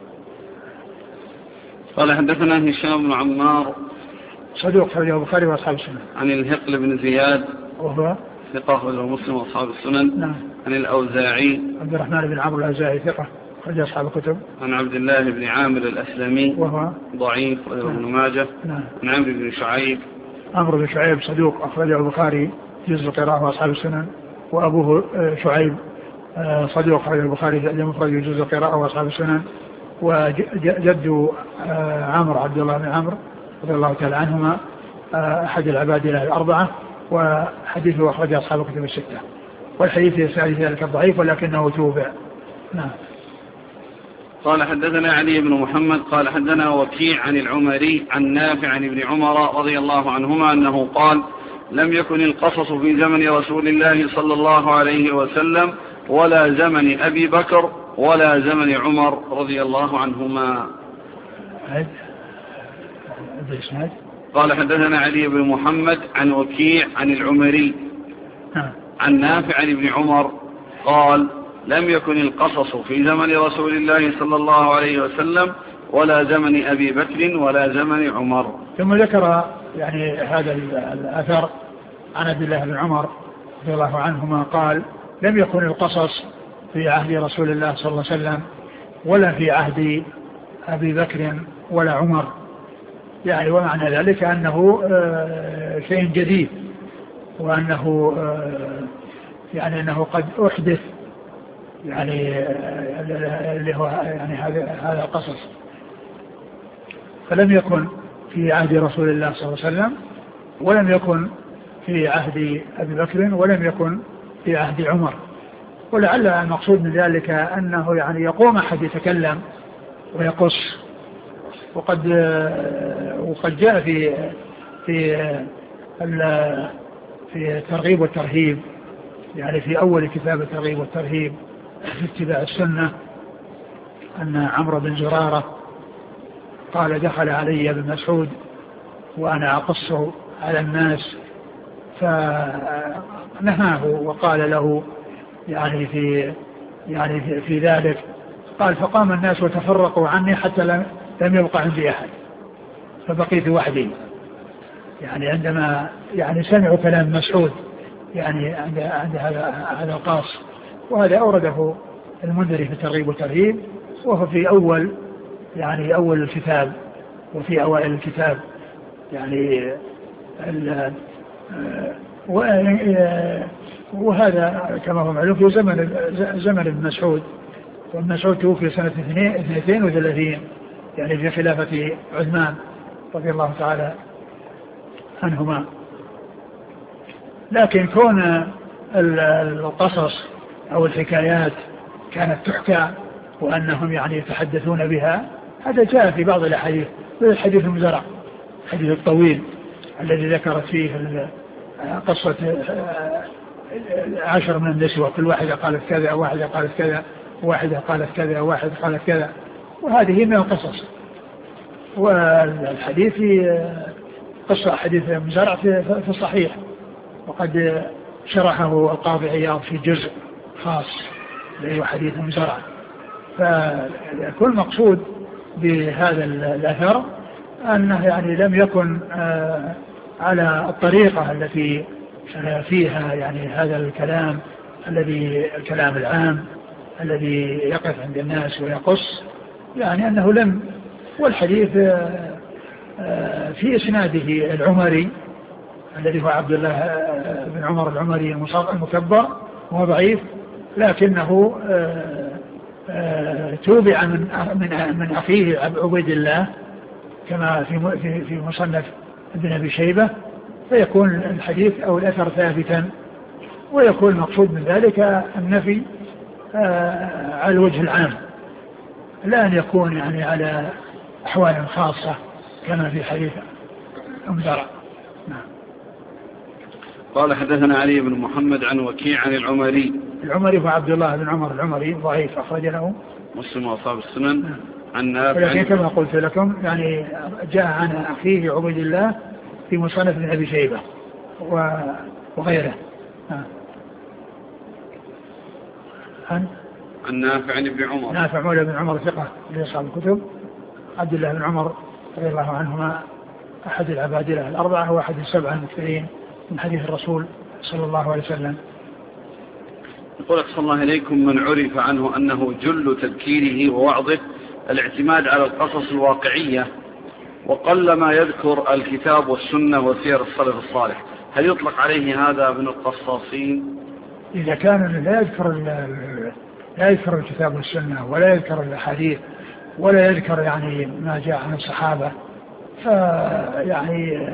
قال حدثنا هشام بن عمار صدوق أخرجه البخاري وأصحاب السنن. عن الهقل بن زياد وهو ثقة أخرجه مسلم وأصحاب السنن. نعم. عن الأوزاعي عبد الرحمن بن عمرو الأوزاعي ثقة أخرج أصحاب الكتب. عن عبد الله بن عامر الأسلمي وهو ضعيف أخرجه ابن ماجه. نعم. عن عمرو بن شعيب صدوق أخرجه البخاري جزء القراءة وأصحاب السنن، وأبوه شعيب صدوق أخرجه البخاري المفرد جزء القراءة وأصحاب السنن، وجد عمرو عبد الله بن عمرو رضي الله تعالى عنهما أحد العباد الأربعة، وحديثه أخرج أصحاب الكتب الستة، والحديث يسأل ذلك الضعيف ولكنه توبع. نعم. قال حدثنا علي بن محمد قال حدثنا وكيع عن العمري عن نافع عن ابن عمر رضي الله عنهما أنه قال: لم يكن القصص في زمن رسول الله صلى الله عليه وسلم ولا زمن أبي بكر ولا زمن عمر رضي الله عنهما. قال حدثنا علي بن محمد عن وكيع عن العمري عن نافع عن ابن عمر قال لم يكن القصص في زمن رسول الله صلى الله عليه وسلم ولا زمن أبي بكر ولا زمن عمر. ثم ذكر يعني هذا الأثر عن عبد الله بن عمر رضي الله عنهما قال لم يكن القصص في عهد رسول الله صلى الله عليه وسلم ولا في عهد أبي بكر ولا عمر، يعني ومعنى ذلك أنه شيء جديد، وأنه يعني أنه قد أحدث يعني اللي هو يعني هذا القصص. فلم يكن في عهد رسول الله صلى الله عليه وسلم ولم يكن في عهد أبي بكر ولم يكن في عهد عمر. ولعل المقصود من ذلك أنه يعني يقوم أحد يتكلم ويقص، وقد جاء في الترغيب والترهيب، يعني في أول كتاب الترغيب والترهيب في اتباع السنة أن عمرو بن زرارة قال دخل علي ابن مسعود وأنا أقص على الناس فنهاه وقال له يعني في ذلك قال فقام الناس وتفرقوا عني حتى لم يبقى عندي أحد فبقيت وحدي، يعني عندما يعني سمعوا كلام مسعود يعني عند هذا القاص. وهذا أورده المنذري في الترغيب والترهيب، وهو في أول الكتاب وفي أوائل الكتاب يعني وهذا كما هو معلوم في زمن ابن مسعود، وابن مسعود توفي سنة 32 يعني في خلافة عثمان رضي الله تعالى عنهما. لكن كون القصص أو الحكايات كانت تحكى وأنهم يعني يتحدثون بها، هذا جاء في بعض الأحاديث، مثل الحديث المزرع الحديث الطويل الذي ذكرت فيه قصة 10 من النسوة، كل واحدة قالت كذا، واحدة قالت كذا، واحدة قالت كذا، واحدة قالت كذا، وهذه من القصص. والحديث في قصة حديث المزرع في الصحيح، وقد شرحه القاضي عياض في جزء خاص اللي هو حديث المزرع. فكل مقصود بهذا الأثر أنه يعني لم يكن على الطريقة التي فيها يعني هذا الكلام العام الذي يقف عند الناس ويقص، يعني أنه لم. والحديث في إسناده العمري الذي هو عبد الله بن عمر العمري المكبر، وهو ضعيف، لكنه توبع من أخيه عبيد الله كما في مصنف ابن أبي شيبة، فيكون الحديث أو الأثر ثابتا، ويكون المقصود من ذلك النفي على الوجه العام، لا أن يكون يعني على أحوال خاصة كما في حديث أم زرع. قال حدثنا علي بن محمد عن وكيع عن العمري هو عبد الله بن عمر العمري ضعيف، أخرج له مسلم وأصحاب السنن. عن نافع، ولكن كما قلت لكم يعني جاء عن أخيه عبيد الله في مصنف ابن أبي شيبة وغيره. عن نافع عن ابن عمر، نافع مولى بن عمر ثقة لأصحاب الكتب. عبد الله بن عمر رضي الله عنهما أحد العبادلة الأربعة وأحد السبعة المكثرين من حديث الرسول صلى الله عليه وسلم. يقول صلى الله عليكم: من عرف عنه أنه جل تذكيره ووعظه الاعتماد على القصص الواقعية، وقل ما يذكر الكتاب والسنة وسير السلف الصالح، هل يطلق عليه هذا ابن القصاصين؟ إذا كان لا يذكر الكتاب والسنة ولا يذكر الحديث ولا يذكر يعني ما جاء عن الصحابة، فيعني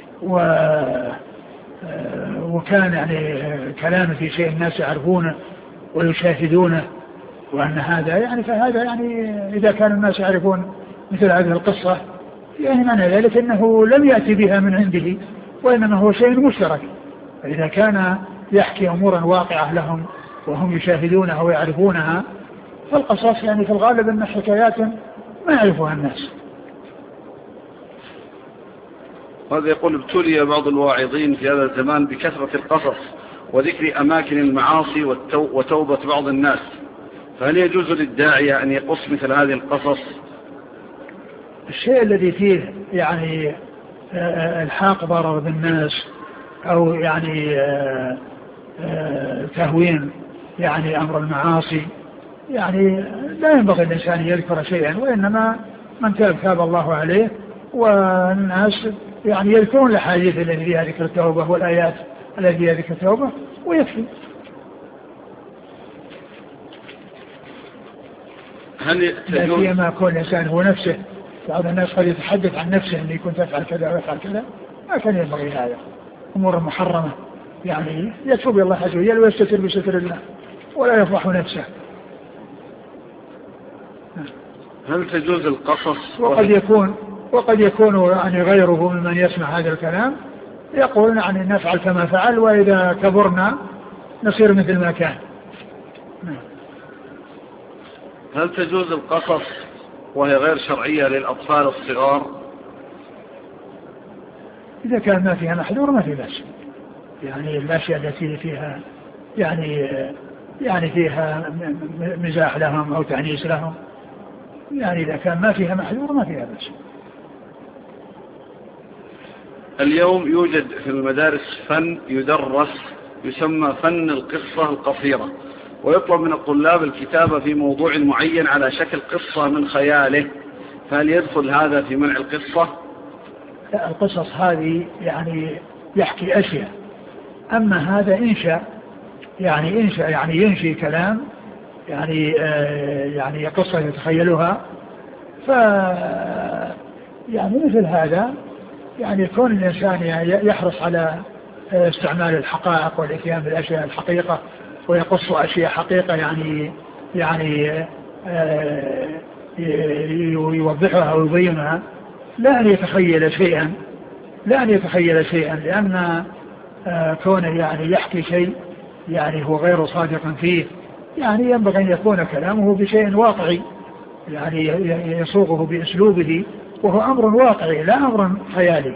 وكان يعني كلام في شيء الناس يعرفونه ويشاهدونه، وأن هذا يعني فهذا يعني إذا كان الناس يعرفون مثل هذه القصة، يعني معنى ذلك أنه لم يأتي بها من عنده، وإنما هو شيء مشترك. فإذا كان يحكي أمورا واقعة لهم وهم يشاهدونها ويعرفونها، فالقصص يعني في الغالب أن حكايات ما يعرفها الناس. وهذا يقول: ابتلي بعض الواعظين في هذا الزمان بكثرة القصص وذكر أماكن المعاصي وتوبة بعض الناس، فهل يجوز للداعية أن يقص مثل هذه القصص؟ الشيء الذي فيه يعني الحاق ضرر بالناس أو يعني تهوين يعني أمر المعاصي، يعني لا ينبغي الإنسان يذكر شيئا، وإنما من تاب الله عليه، والناس يعني يذكرون الأحاديث التي فيها ذكر التوبة والآيات التي فيها ذكر التوبة ويكفي. هل فيما يكون الإنسان هو نفسه، بعض الناس قد يتحدث عن نفسه أن يكون تفعل كذا ويفعل كذا، ما كان ينبغي هذا، أمور محرمة يعني يتوب الله عز وجل ويستتر بستر الله ولا يفضح نفسه. هل تجوز القصص؟ وقد يكون يعني غيره ممن يسمع هذا الكلام يقول يعني نفعل كما فعل، وإذا كبرنا نصير مثل ما كان. هل تجوز القصص وهي غير شرعية للأطفال الصغار؟ إذا كان ما فيها محذور ما في بأس، يعني الأشياء التي فيها يعني فيها مزاح لهم أو تعنيس لهم، يعني إذا كان ما فيها محذور ما فيها بأس. اليوم يوجد في المدارس فن يدرس يسمى فن القصة القصيرة، ويطلب من الطلاب الكتابة في موضوع معين على شكل قصة من خياله، فهل يدخل هذا في منع القصة؟ لا، القصص هذه يعني يحكي أشياء، أما هذا إنشاء يعني ينشي كلام يعني قصة يتخيلها، يعني مثل هذا يعني يكون الإنسان يحرص على استعمال الحقائق والإتيان بالأشياء الحقيقة ويقص أشياء حقيقة يعني يوضحها ويبينها، لا أن يتخيل شيئا لأن كونه يعني يحكي شيء يعني هو غير صادق فيه، يعني ينبغي أن يكون كلامه بشيء واقعي يعني يصوغه بأسلوبه، وهو أمر واقعي لا أمر خيالي.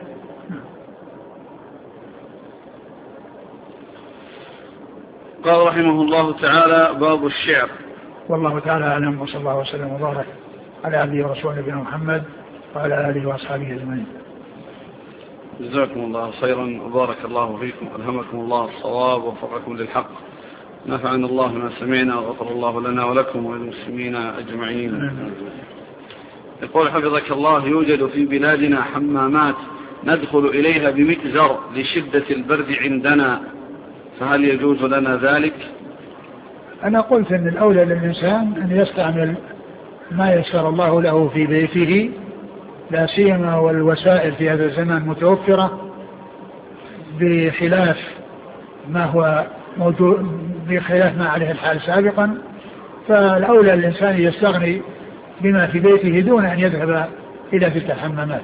قال رحمه الله تعالى: باب الشعر. والله تعالى أعلم، وصلى الله وسلم وبارك على عبده ورسوله نبينا محمد وعلى آله وأصحابه أجمعين. جزاكم الله خيرا وبارك الله فيكم، ألهمكم الله الصواب ووفقكم للحق، نفعنا الله ما سمعنا وغفر الله لنا ولكم وللمسلمين أجمعين. يقول حفظك الله: يوجد في بلادنا حمامات ندخل إليها بمئزر لشدة البرد عندنا، فهل يجوز لنا ذلك؟ أنا قلت أن الأولى للإنسان أن يستعمل ما يسر الله له في بيته، لا سيما والوسائل في هذا الزمان متوفرة بخلاف ما هو موجود، بخلاف ما عليه الحال سابقا، فالأولى للإنسان يستغني بما في بيته دون أن يذهب إلى تلك الحمامات.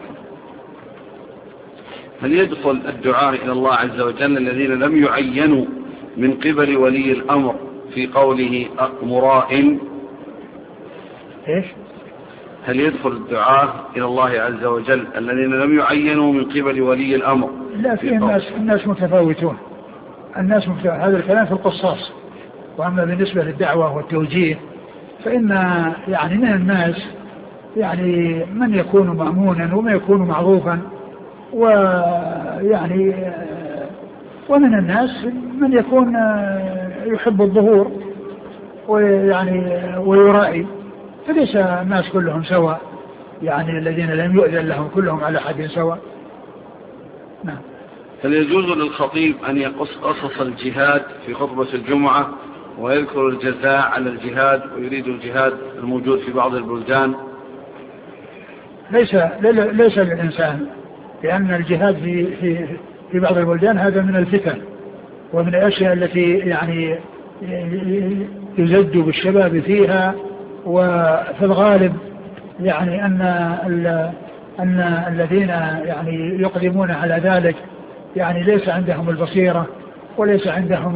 هل يدخل الدعاء إلى الله عز وجل الذين لم يعينوا من قبل ولي الأمر في قوله مراء؟ إيش؟ هل يدخل الدعاء إلى الله عز وجل الذين لم يعينوا من قبل ولي الأمر؟ لا، في الناس متفاوتون، هذا الكلام في القصاص. وأما بالنسبة للدعوة والتوجيه فإن يعني من الناس يعني من يكون مأمونا ومن يكون معروفا، ويعني ومن الناس من يكون يحب الظهور ويرائي، فليس الناس كلهم سواء، يعني الذين لم يؤذن لهم كلهم على حد سواء. نعم. هل يجوز للخطيب أن يقص قصص الجهاد في خطبة الجمعة ويذكر الجزاء على الجهاد ويريد الجهاد الموجود في بعض البلدان؟ ليس للإنسان، لأن الجهاد في بعض البلدان هذا من الفتن ومن الأشياء التي يعني يزد بالشباب فيها، وفي الغالب يعني أن الذين يعني يقدمون على ذلك يعني ليس عندهم البصيرة وليس عندهم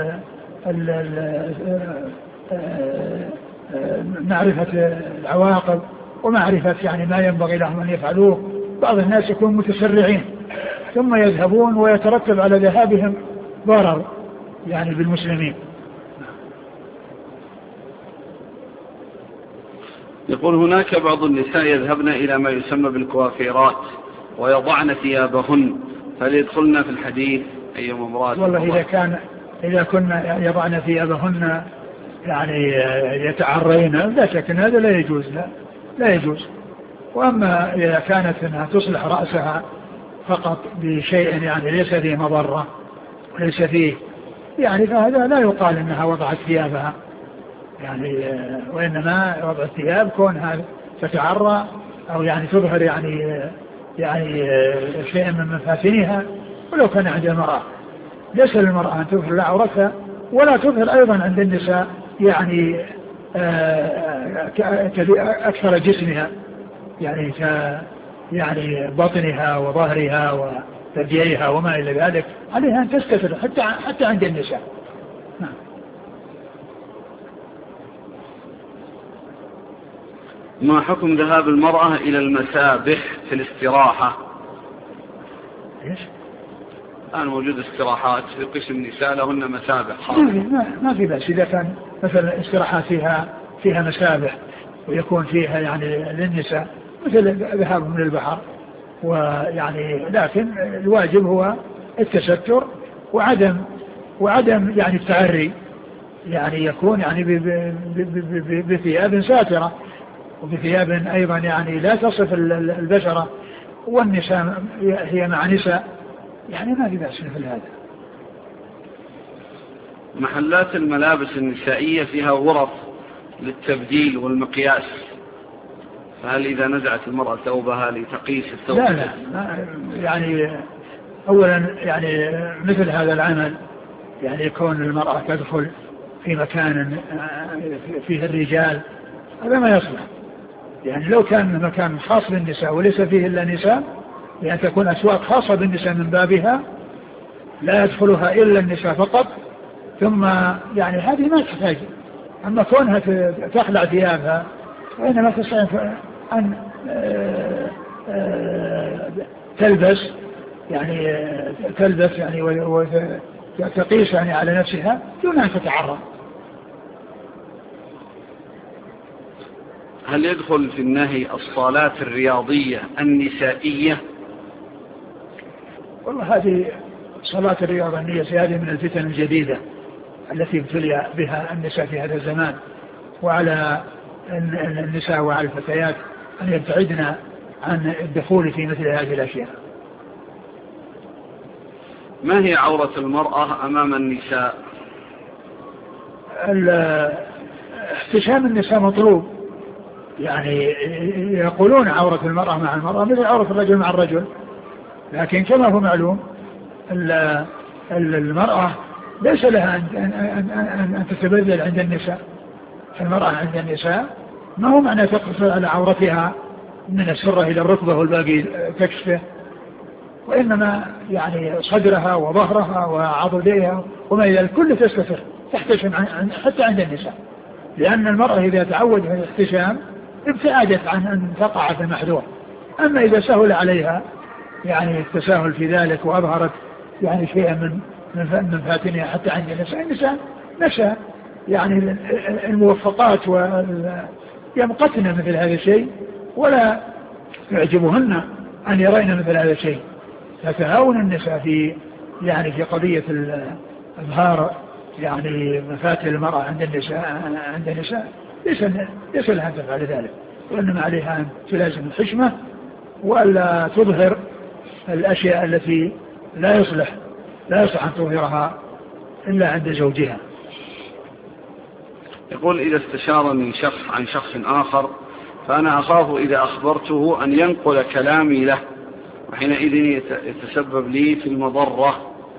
معرفة العواقب ومعرفة يعني ما ينبغي لهم أن يفعلوه. بعض الناس يكون متسرعين ثم يذهبون ويترتب على ذهابهم ضرر يعني بالمسلمين. يقول هناك بعض النساء يذهبن إلى ما يسمى بالكوافيرات ويضعن ثيابهن، فهل يدخلن في الحديث أي امرأة؟ والله إذا كنا يضعن ثيابهن يعني يتعرين لا شك أن هذا لا يجوز، لا يجوز. وأما إذا كانت أنها تصلح رأسها فقط بشيء يعني ليس فيه مضرة ليس فيه يعني فهذا لا يقال أنها وضعت ثيابها يعني، وإنما وضع الثياب كونها تتعرى أو يعني تظهر يعني شيء من مفاتنها، ولو كان عند المرأة ليس للمرأة أن تظهر لا عورتها ولا تظهر أيضا عند النساء يعني أكثر جسمها يعني يعني بطنها وظهرها وثدييها وما إلى ذلك، عليها أن تستتر حتى عند النساء. ما حكم ذهاب المرأة إلى المسابح في الاستراحة؟ إيش؟ الآن موجود استراحات في قسم النساء لهن مسابح. ما في بأس إذا كان مثلا استراحات فيها مسابح ويكون فيها يعني للنساء مثل ذهابهم للبحر ويعني، لكن الواجب هو التستر وعدم يعني التعري، يعني يكون يعني بثياب ساترة وبثياب أيضا يعني لا تصف البشرة، والنساء هي مع نساء يعني ما في بأس مثل هذا. محلات الملابس النسائية فيها غرف للتبديل والمقياس، فهل إذا نزعت المرأة ثوبها لتقيس الثوب؟ لا يعني أولا يعني مثل هذا العمل يعني يكون المرأة تدخل في مكان فيه الرجال هذا ما يصلح، يعني لو كان مكان خاص بالنساء وليس فيه إلا نساء، لأن تكون أسواق خاصة بالنساء من بابها لا يدخلها إلا النساء فقط، ثم يعني هذه ما تحتاج. أما كونها تخلع ثيابها وإنما تستطيع أن تلبس يعني وتقيس يعني على نفسها دون أن تتعرض. هل يدخل في النهي الصالات الرياضية النسائية؟ والله هذه صلاة الرياضة النسائية هذه من الفتن الجديدة التي ابتلي بها النساء في هذا الزمان، وعلى النساء وعلى الفتيات أن يبتعدن عن الدخول في مثل هذه الأشياء. ما هي عورة المرأة أمام النساء؟ احتشام النساء مطلوب، يعني يقولون عورة المرأة مع المرأة مثل عورة الرجل مع الرجل، لكن كما هو معلوم المرأة ليس لها أن تتبذل عند النساء. المرأة عند النساء ما هو معنى تقصر على عورتها من السرة إلى الركبة والباقي تكشفه، وإنما يعني صدرها وظهرها وعضديها وما إلى الكل تستتر تحتشم حتى عند النساء، لأن المرأة إذا تعود على الاحتشام ابتعدت عن أن تقع في المحذور. أما إذا سهل عليها يعني التساهل في ذلك وأظهرت يعني شيئا من فاتنها حتى عند النساء نشأ يعني الموفقات يمقتن مثل هذا الشيء ولا يعجبهن أن يرين مثل هذا الشيء. فتهاون النساء في قضية إظهار يعني مفاتن المرأة عند النساء ليس لها أن تفعل ذلك، وإنما عليها أن تلازم الحشمة وألا تظهر الأشياء التي لا يصلح أن تظهرها إلا عند زوجها. يقول إذا استشارني شخص عن شخص آخر فأنا أخاف إذا أخبرته أن ينقل كلامي له، وحينئذ يتسبب لي في المضرة.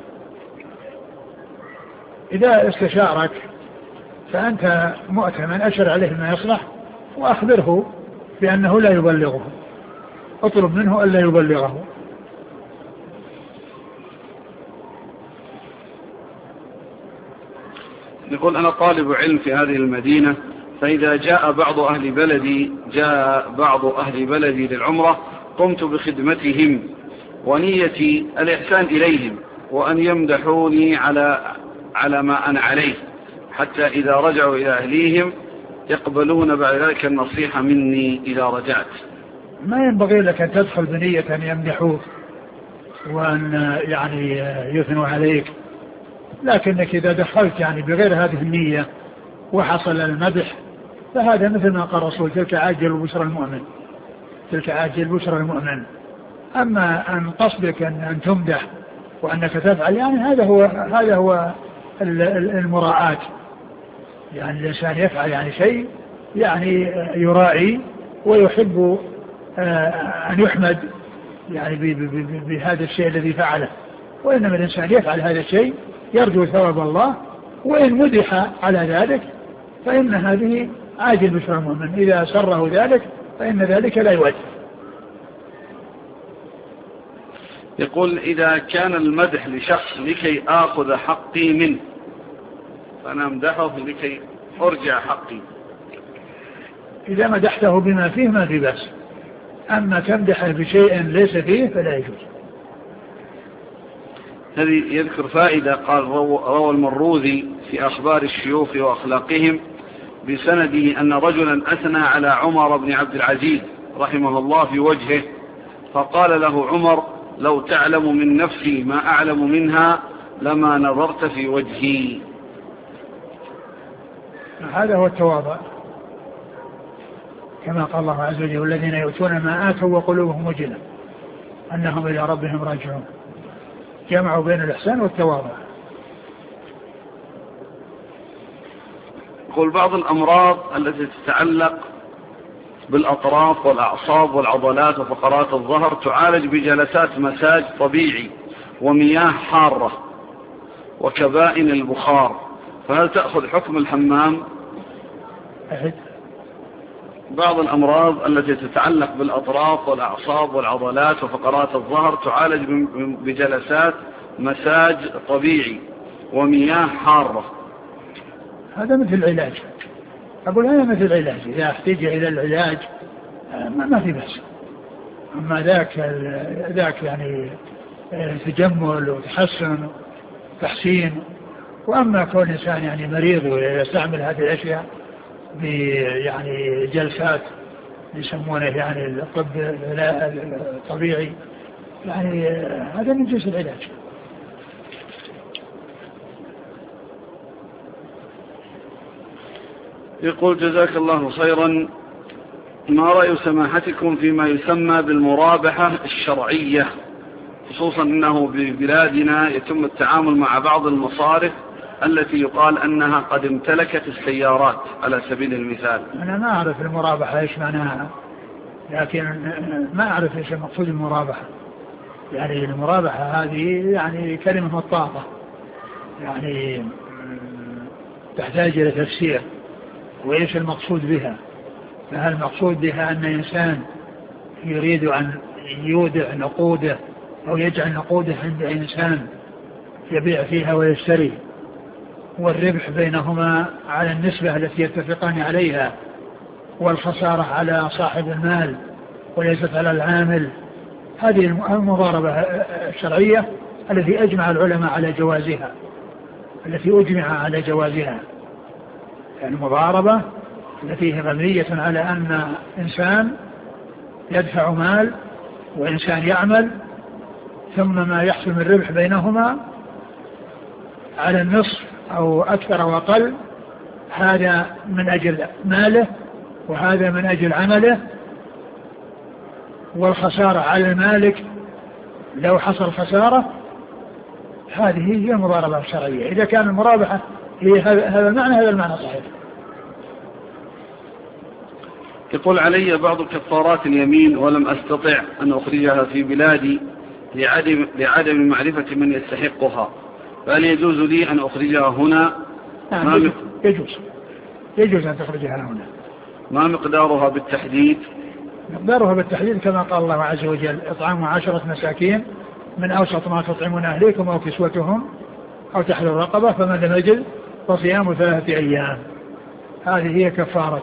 إذا استشارك فأنت مؤتمن أشر عليه ما يصلح وأخبره بأنه لا يبلغه، اطلب منه ألا يبلغه. يقول أنا طالب علم في هذه المدينة، فإذا جاء بعض أهل بلدي للعمرة قمت بخدمتهم، ونيتي الإحسان إليهم وأن يمدحوني على ما أنا عليه، حتى إذا رجعوا إلى أهليهم يقبلون بعد ذلك النصيحة مني إذا رجعت. ما ينبغي لك أن تدخل بنية أن يمدحوك وأن يعني يثنوا عليك، لكنك إذا دخلت يعني بغير هذه النية وحصل المدح فهذا مثل ما قال الرسول: تلك عاجل بشرى المؤمن، تلك عاجل بشرى المؤمن. أما أن قصدك أن تمدح وأنك تفعل، يعني هذا هو المراعاة. يعني الإنسان يفعل يعني شيء يعني يراعي ويحب أن يحمد يعني بهذا الشيء الذي فعله، وإنما الإنسان يفعل هذا الشيء يرجو ثواب الله، وإن مدح على ذلك فإن هذه عاجل بشرى المؤمن، إذا سره ذلك فإن ذلك لا يؤثر. يقول: إذا كان المدح لشخص لكي آخذ حقي منه فأنا أمدحه لكي أرجع حقي. إذا مدحته بما فيه ما في بأس، أما تمدحه بشيء ليس فيه فلا يجوز. هذه يذكر فائدة. قال: روى المروذي في أخبار الشيوخ وأخلاقهم بسنده أن رجلا أثنى على عمر بن عبد العزيز رحمه الله في وجهه، فقال له عمر: لو تعلم من نفسي ما أعلم منها لما نظرت في وجهي. هذا هو التواضع، كما قال الله عز وجل: والذين يؤتون ما آتوا وقلوبهم وجلة أنهم إلى ربهم راجعون. جمعوا بين الإحسان والتواضع. يقول: بعض الأمراض التي تتعلق بالأطراف والأعصاب والعضلات وفقرات الظهر تعالج بجلسات مساج طبيعي ومياه حارة وكبائن البخار، فهل تأخذ حكم الحمام؟ بعض الأمراض التي تتعلق بالأطراف والأعصاب والعضلات وفقرات الظهر تعالج بجلسات مساج طبيعي ومياه حارة. هذا مثل العلاج. أقول هذا مثل العلاج، إذا احتاج إلى العلاج ما في بأس. أما ذاك يعني تجمل وتحسن تحسين. وأما كون الإنسان يعني مريض ويستعمل هذه الأشياء يعني جلسات يسمونه يعني الطب الطبيعي، يعني هذا من جنس العلاج. يقول: جزاك الله خيرا، ما رأي سماحتكم فيما يسمى بالمرابحة الشرعية، خصوصا أنه ببلادنا يتم التعامل مع بعض المصارف التي يقال أنها قد امتلكت السيارات على سبيل المثال؟ أنا ما أعرف المرابحة إيش معناها، لكن ما أعرف إيش المقصود المرابحة. يعني المرابحة هذه يعني كلمة مطاطة، يعني تحتاج إلى تفسير، وإيش المقصود بها. فهل المقصود بها أن إنسان يريد أن يودع نقوده أو يجعل نقوده عند إنسان يبيع فيها ويشتري، والربح بينهما على النسبة التي يتفقان عليها، والخسارة على صاحب المال وليست على العامل؟ هذه المضاربة الشرعية التي أجمع العلماء على جوازها، يعني المضاربة التي هي مبنية على أن إنسان يدفع مال وإنسان يعمل، ثم ما يحصل من ربح بينهما على النصف أو أكثر أو أقل، هذا من أجل ماله وهذا من أجل عمله، والخسارة على المالك لو حصل خسارة. هذه هي المضاربة الشرعية. إذا كان المرابحة هي هذا المعنى صحيح. يقول: علي بعض كفارات اليمين ولم أستطع أن أخرجها في بلادي لعدم معرفة من يستحقها، فهل يجوز لي أن أخرجها هنا؟ نعم، يجوز أن تخرجها هنا. ما مقدارها بالتحديد؟ مقدارها بالتحديد كما قال الله عز وجل: إطعام 10 مساكين من أوسط ما تطعمون أهليكم أو كسوتهم أو تحرير رقبة، فمن لم يجد فصيام 3 أيام. هذه هي كفارة.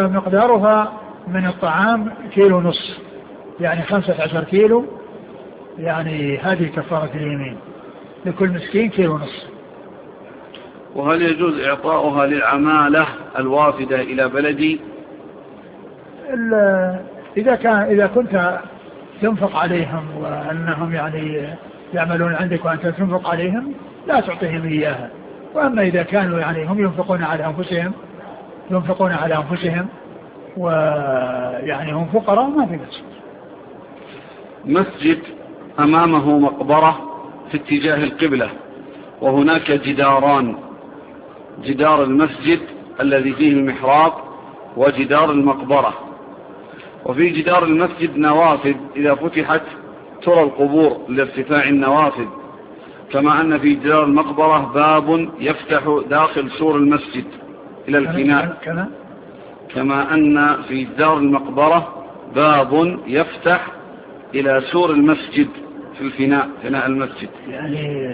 ومقدارها من الطعام 1.5 كيلو، يعني 15 كيلو يعني هذه كفارة اليمين، لكل مسكين 1.5 كيلو. وهل يجوز إعطاؤها للعمالة الوافدة إلى بلدي؟ إذا كنت تنفق عليهم وأنهم يعني يعملون عندك وأنت تنفق عليهم لا تعطيهم إياها. وأما إذا كانوا يعني هم ينفقون على أنفسهم ويعني هم فقراء ما في بس. مسجد أمامه مقبرة في اتجاه القبلة، وهناك جداران، جدار المسجد الذي فيه المحراب وجدار المقبرة، وفي جدار المسجد نوافذ إذا فتحت ترى القبور لارتفاع النوافذ، كما أن في جدار المقبرة باب يفتح داخل سور المسجد إلى الفناء، كما أن في جدار المقبرة باب يفتح إلى سور المسجد في الفناء، فناء المسجد. يعني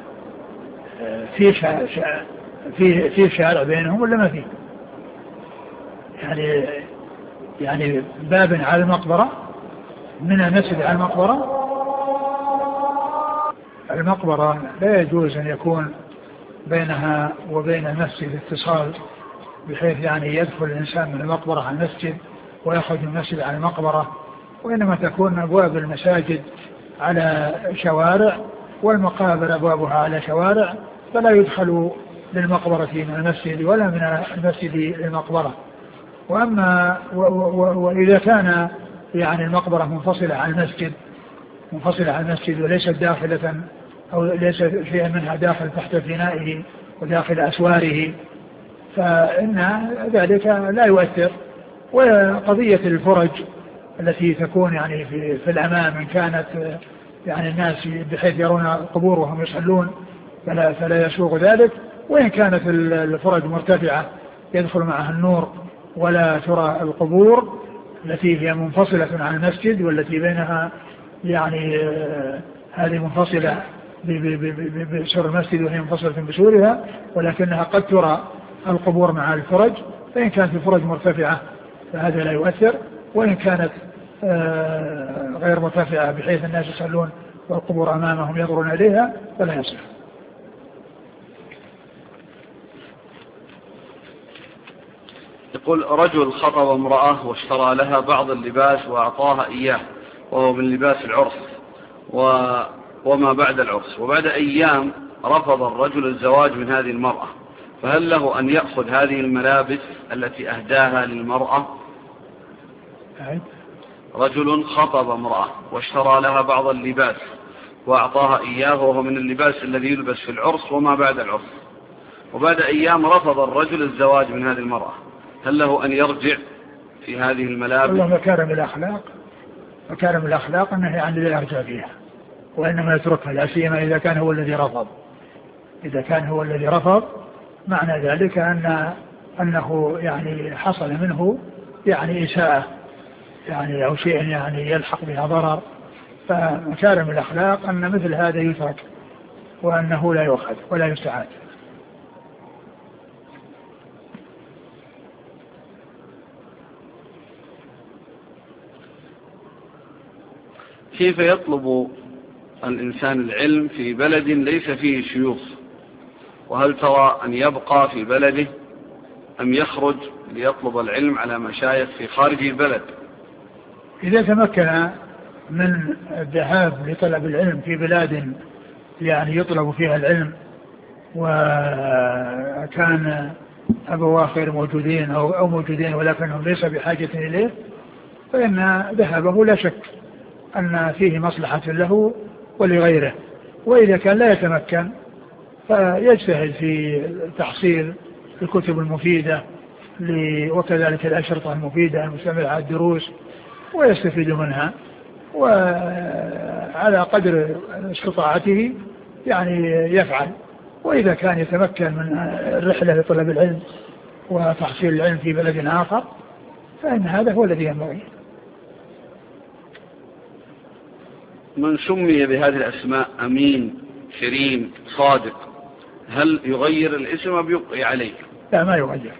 في شارع بينهم ولا ما فيه؟ يعني باب على المقبرة، من المسجد على المقبرة لا يجوز أن يكون بينها وبين المسجد اتصال، بحيث يعني يدخل الإنسان من المقبرة على المسجد ويخرج من المسجد على المقبرة، وإنما تكون أبواب المساجد على شوارع والمقابر أبوابها على شوارع، فلا يدخل للمقبرة من المسجد ولا من المسجد للمقبرة. وإذا كان يعني المقبرة منفصلة عن المسجد وليست داخلة أو ليس فيها منها داخل تحت فنائه وداخل أسواره، فإن ذلك لا يؤثر. وقضية الفرج التي تكون يعني في الأمام، إن كانت يعني الناس بحيث يرون القبور وهم يصلون فلا يسوغ ذلك، وإن كانت الفرج مرتفعة يدخل معها النور ولا ترى القبور التي هي منفصلة عن المسجد والتي بينها يعني هذه منفصلة بسور المسجد وهي منفصلة بسورها، ولكنها قد ترى القبور مع الفرج، فإن كانت الفرج مرتفعة فهذا لا يؤثر، وإن كانت غير مرتفعة بحيث الناس يصلون والقبور أمامهم ينظرون إليها فلا يصح. يقول رجل خطب امرأة واشترى لها بعض اللباس وأعطاها إياه وهو من لباس العرس وما بعد العرس، وبعد أيام رفض الرجل الزواج من هذه المرأة، فهل له أن يأخذ هذه الملابس التي أهداها للمرأة؟ رجل خطب امرأة واشترى لها بعض اللباس وأعطاها إياه وهو من اللباس الذي يلبس في العرس وما بعد العرس، وبعد أيام رفض الرجل الزواج من هذه المرأة، هل له أن يرجع في هذه الملابس؟ والله مكارم الأخلاق أنه يعني لا يرجع فيها، وإنما يتركها، لا سيما إذا كان هو الذي رفض. معنى ذلك أنه يعني حصل منه يعني إساءة يعني أو شيء يعني يلحق بها ضرر. فمكارم الأخلاق أن مثل هذا يترك وأنه لا يؤخذ ولا يستعاد. كيف يطلب الإنسان العلم في بلد ليس فيه شيوخ؟ وهل ترى أن يبقى في بلده أم يخرج ليطلب العلم على مشايخ في خارج البلد؟ إذا تمكن من الذهاب لطلب العلم في بلاد يعني يطلب فيها العلم وكان أبواه غير موجودين أو موجودين ولكنهم ليس بحاجة إليه، فإن ذهابه لا شك أن فيه مصلحة له ولغيره. وإذا كان لا يتمكن فيجتهد في تحصيل الكتب المفيدة وكذلك الأشرطة المفيدة المستمرة على الدروس ويستفيد منها، وعلى قدر استطاعته يعني يفعل. وإذا كان يتمكن من الرحلة لطلب العلم وتحصيل العلم في بلد آخر فإن هذا هو الذي ينبغي. من سمي بهذه الأسماء أمين، كريم، صادق، هل يغير الاسم أم يبقي عليه؟ لا، ما يغير.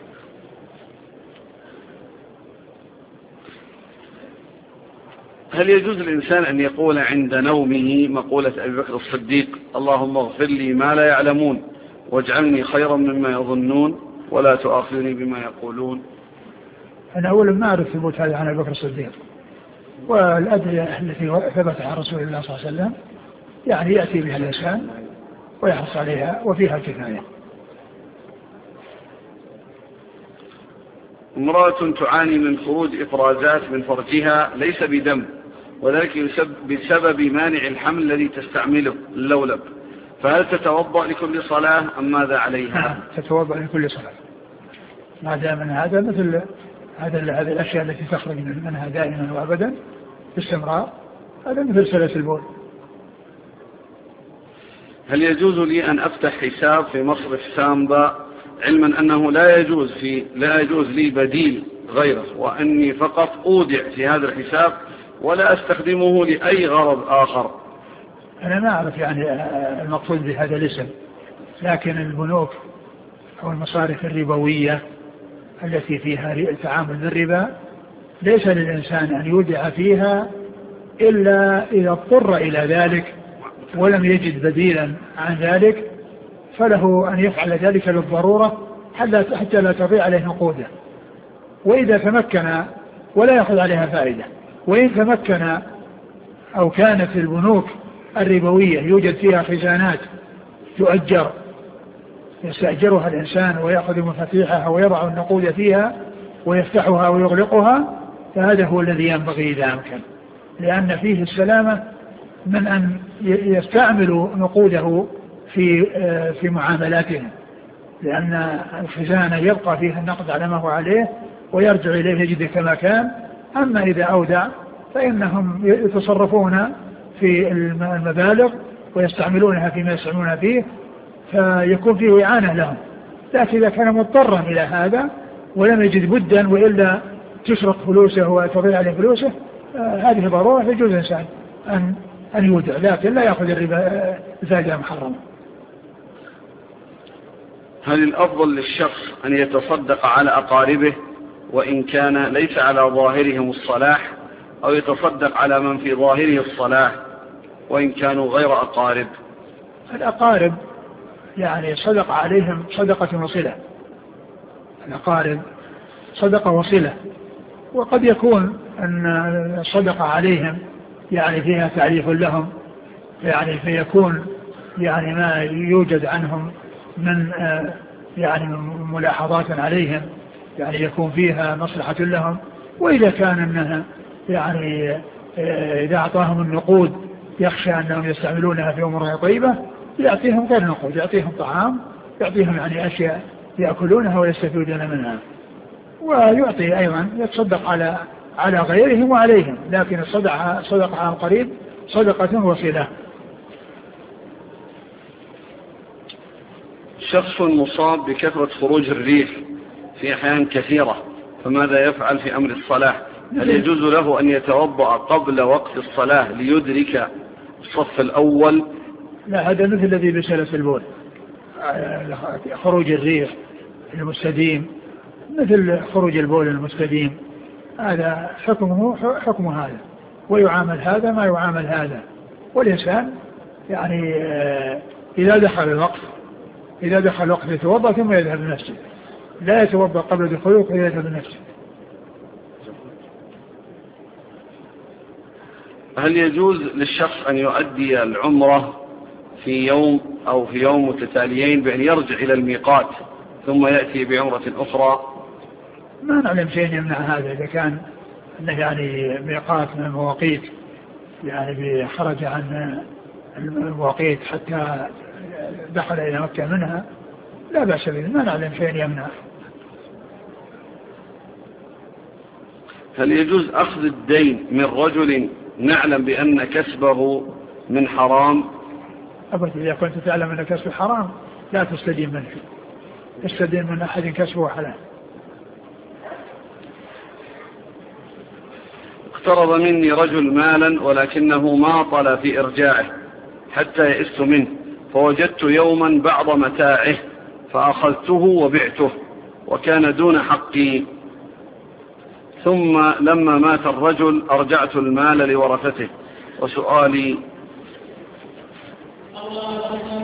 هل يجوز الإنسان أن يقول عند نومه مقولة أبي بكر الصديق: اللهم اغفر لي ما لا يعلمون واجعلني خيرا مما يظنون ولا تؤاخذني بما يقولون؟ أنا أولا ما أعرف ثبوت هذا عن أبي بكر الصديق، والأدعية التي ثبت عن رسول الله صلى الله عليه وسلم يعني يأتي بها الإنسان ويحرص عليها وفيها كفاية. امرأة تعاني من خروج إفرازات من فرجها ليس بدم، وذلك بسبب مانع الحمل الذي تستعمله اللولب، فهل تتوضأ لكل صلاة أم ماذا عليها؟ تتوضأ لكل صلاة، ما دام من هذا مثل هذه الأشياء التي تخرج منها دائما وأبدا باستمرار، هذا مثل سلس البول. هل يجوز لي أن أفتح حساب في مصرف سامبا علما أنه لا يجوز لي بديل غيره، وأني فقط أودع في هذا الحساب ولا أستخدمه لأي غرض آخر؟ أنا ما أعرف يعني المقصود بهذا الاسم، لكن البنوك أو المصارف الربوية التي فيها تعامل بالربا ليس للإنسان أن يودع فيها إلا إذا اضطر إلى ذلك ولم يجد بديلا عن ذلك، فله أن يفعل ذلك للضرورة حتى لا تضيع عليه نقوده، وإذا تمكن ولا يأخذ عليها فائدة. وإن تمكن أو كانت البنوك الربوية يوجد فيها خزانات تؤجر يستأجرها الإنسان ويأخذ مفاتيحها ويضع النقود فيها ويفتحها ويغلقها، فهذا هو الذي ينبغي إذا أمكن، لأن فيه السلامة من أن يستعملوا نقوده في معاملاتهم، لأن الخزانة يبقى فيها النقد على ما هو عليه ويرجع إليه يجد كما كان. أما إذا أودع فإنهم يتصرفون في المبالغ ويستعملونها فيما يستعملون فيه، فيكون فيه إعانة لهم. لكن إذا كان مضطرا إلى هذا ولم يجد بدا وإلا تشرق فلوسه وتضيع عليه فلوسه، هذه ضرورة يجوز الإنسان أن يودع، لكن لا يأخذ الربا الفائدة محرمة. هل الأفضل للشخص أن يتصدق على أقاربه وإن كان ليس على ظاهرهم الصلاح، أو يتصدق على من في ظاهره الصلاح وإن كانوا غير أقارب؟ الأقارب يعني صدق عليهم صدقة وصلة، الأقارب صدقة وصلة، وقد يكون أن الصدقة عليهم يعني فيها تعريف لهم، يعني فيكون يعني ما يوجد عنهم من يعني ملاحظات عليهم يعني يكون فيها مصلحة لهم. وإذا كان أنها يعني إذا أعطاهم النقود يخشى أنهم يستعملونها في أمور طيبة، يعطيهم غير نقود، يعطيهم طعام، يعطيهم يعني أشياء يأكلونها ويستفيدون منها. ويعطي أيضا يتصدق على غيرهم وعليهم، لكن الصدقة على القريب صدقة وصلة. شخص مصاب بكثرة خروج الريح في أحيان كثيرة، فماذا يفعل في أمر الصلاة؟ هل يجوز له أن يتوضأ قبل وقت الصلاة ليدرك الصف الأول؟ لا، هذا مثل الذي بسلس البول، خروج الريح المستديم مثل خروج البول المستديم، هذا حكم هذا، ويعامل هذا ما يعامل هذا. والإنسان يعني إذا دخل الوقت يتوضأ ثم يذهب لنفسه، لا يتوضأ قبل دخوله ويذهب لنفسه. هل يجوز للشخص أن يؤدي العمرة في يوم أو في يوم متتاليين بأن يرجع إلى الميقات ثم يأتي بعمرة أخرى؟ ما نعلم شيء يمنع هذا، إذا كان أنه يعني ميقات من المواقيت يعني خرج عن المواقيت حتى دخل إلى مكة منها لا بأس به، ما نعلم شيء يمنع. هل يجوز أخذ الدين من رجل نعلم بأن كسبه من حرام؟ أبدا، إذا كنت تعلم أن كسبه حرام لا تستدين منه، تستدين من أحد كسبه حلال. اقترض مني رجل مالا ولكنه ما طال في إرجاعه حتى يئست منه، فوجدت يوما بعض متاعه فأخذته وبعته وكان دون حقي، ثم لما مات الرجل أرجعت المال لورثته. وسؤالي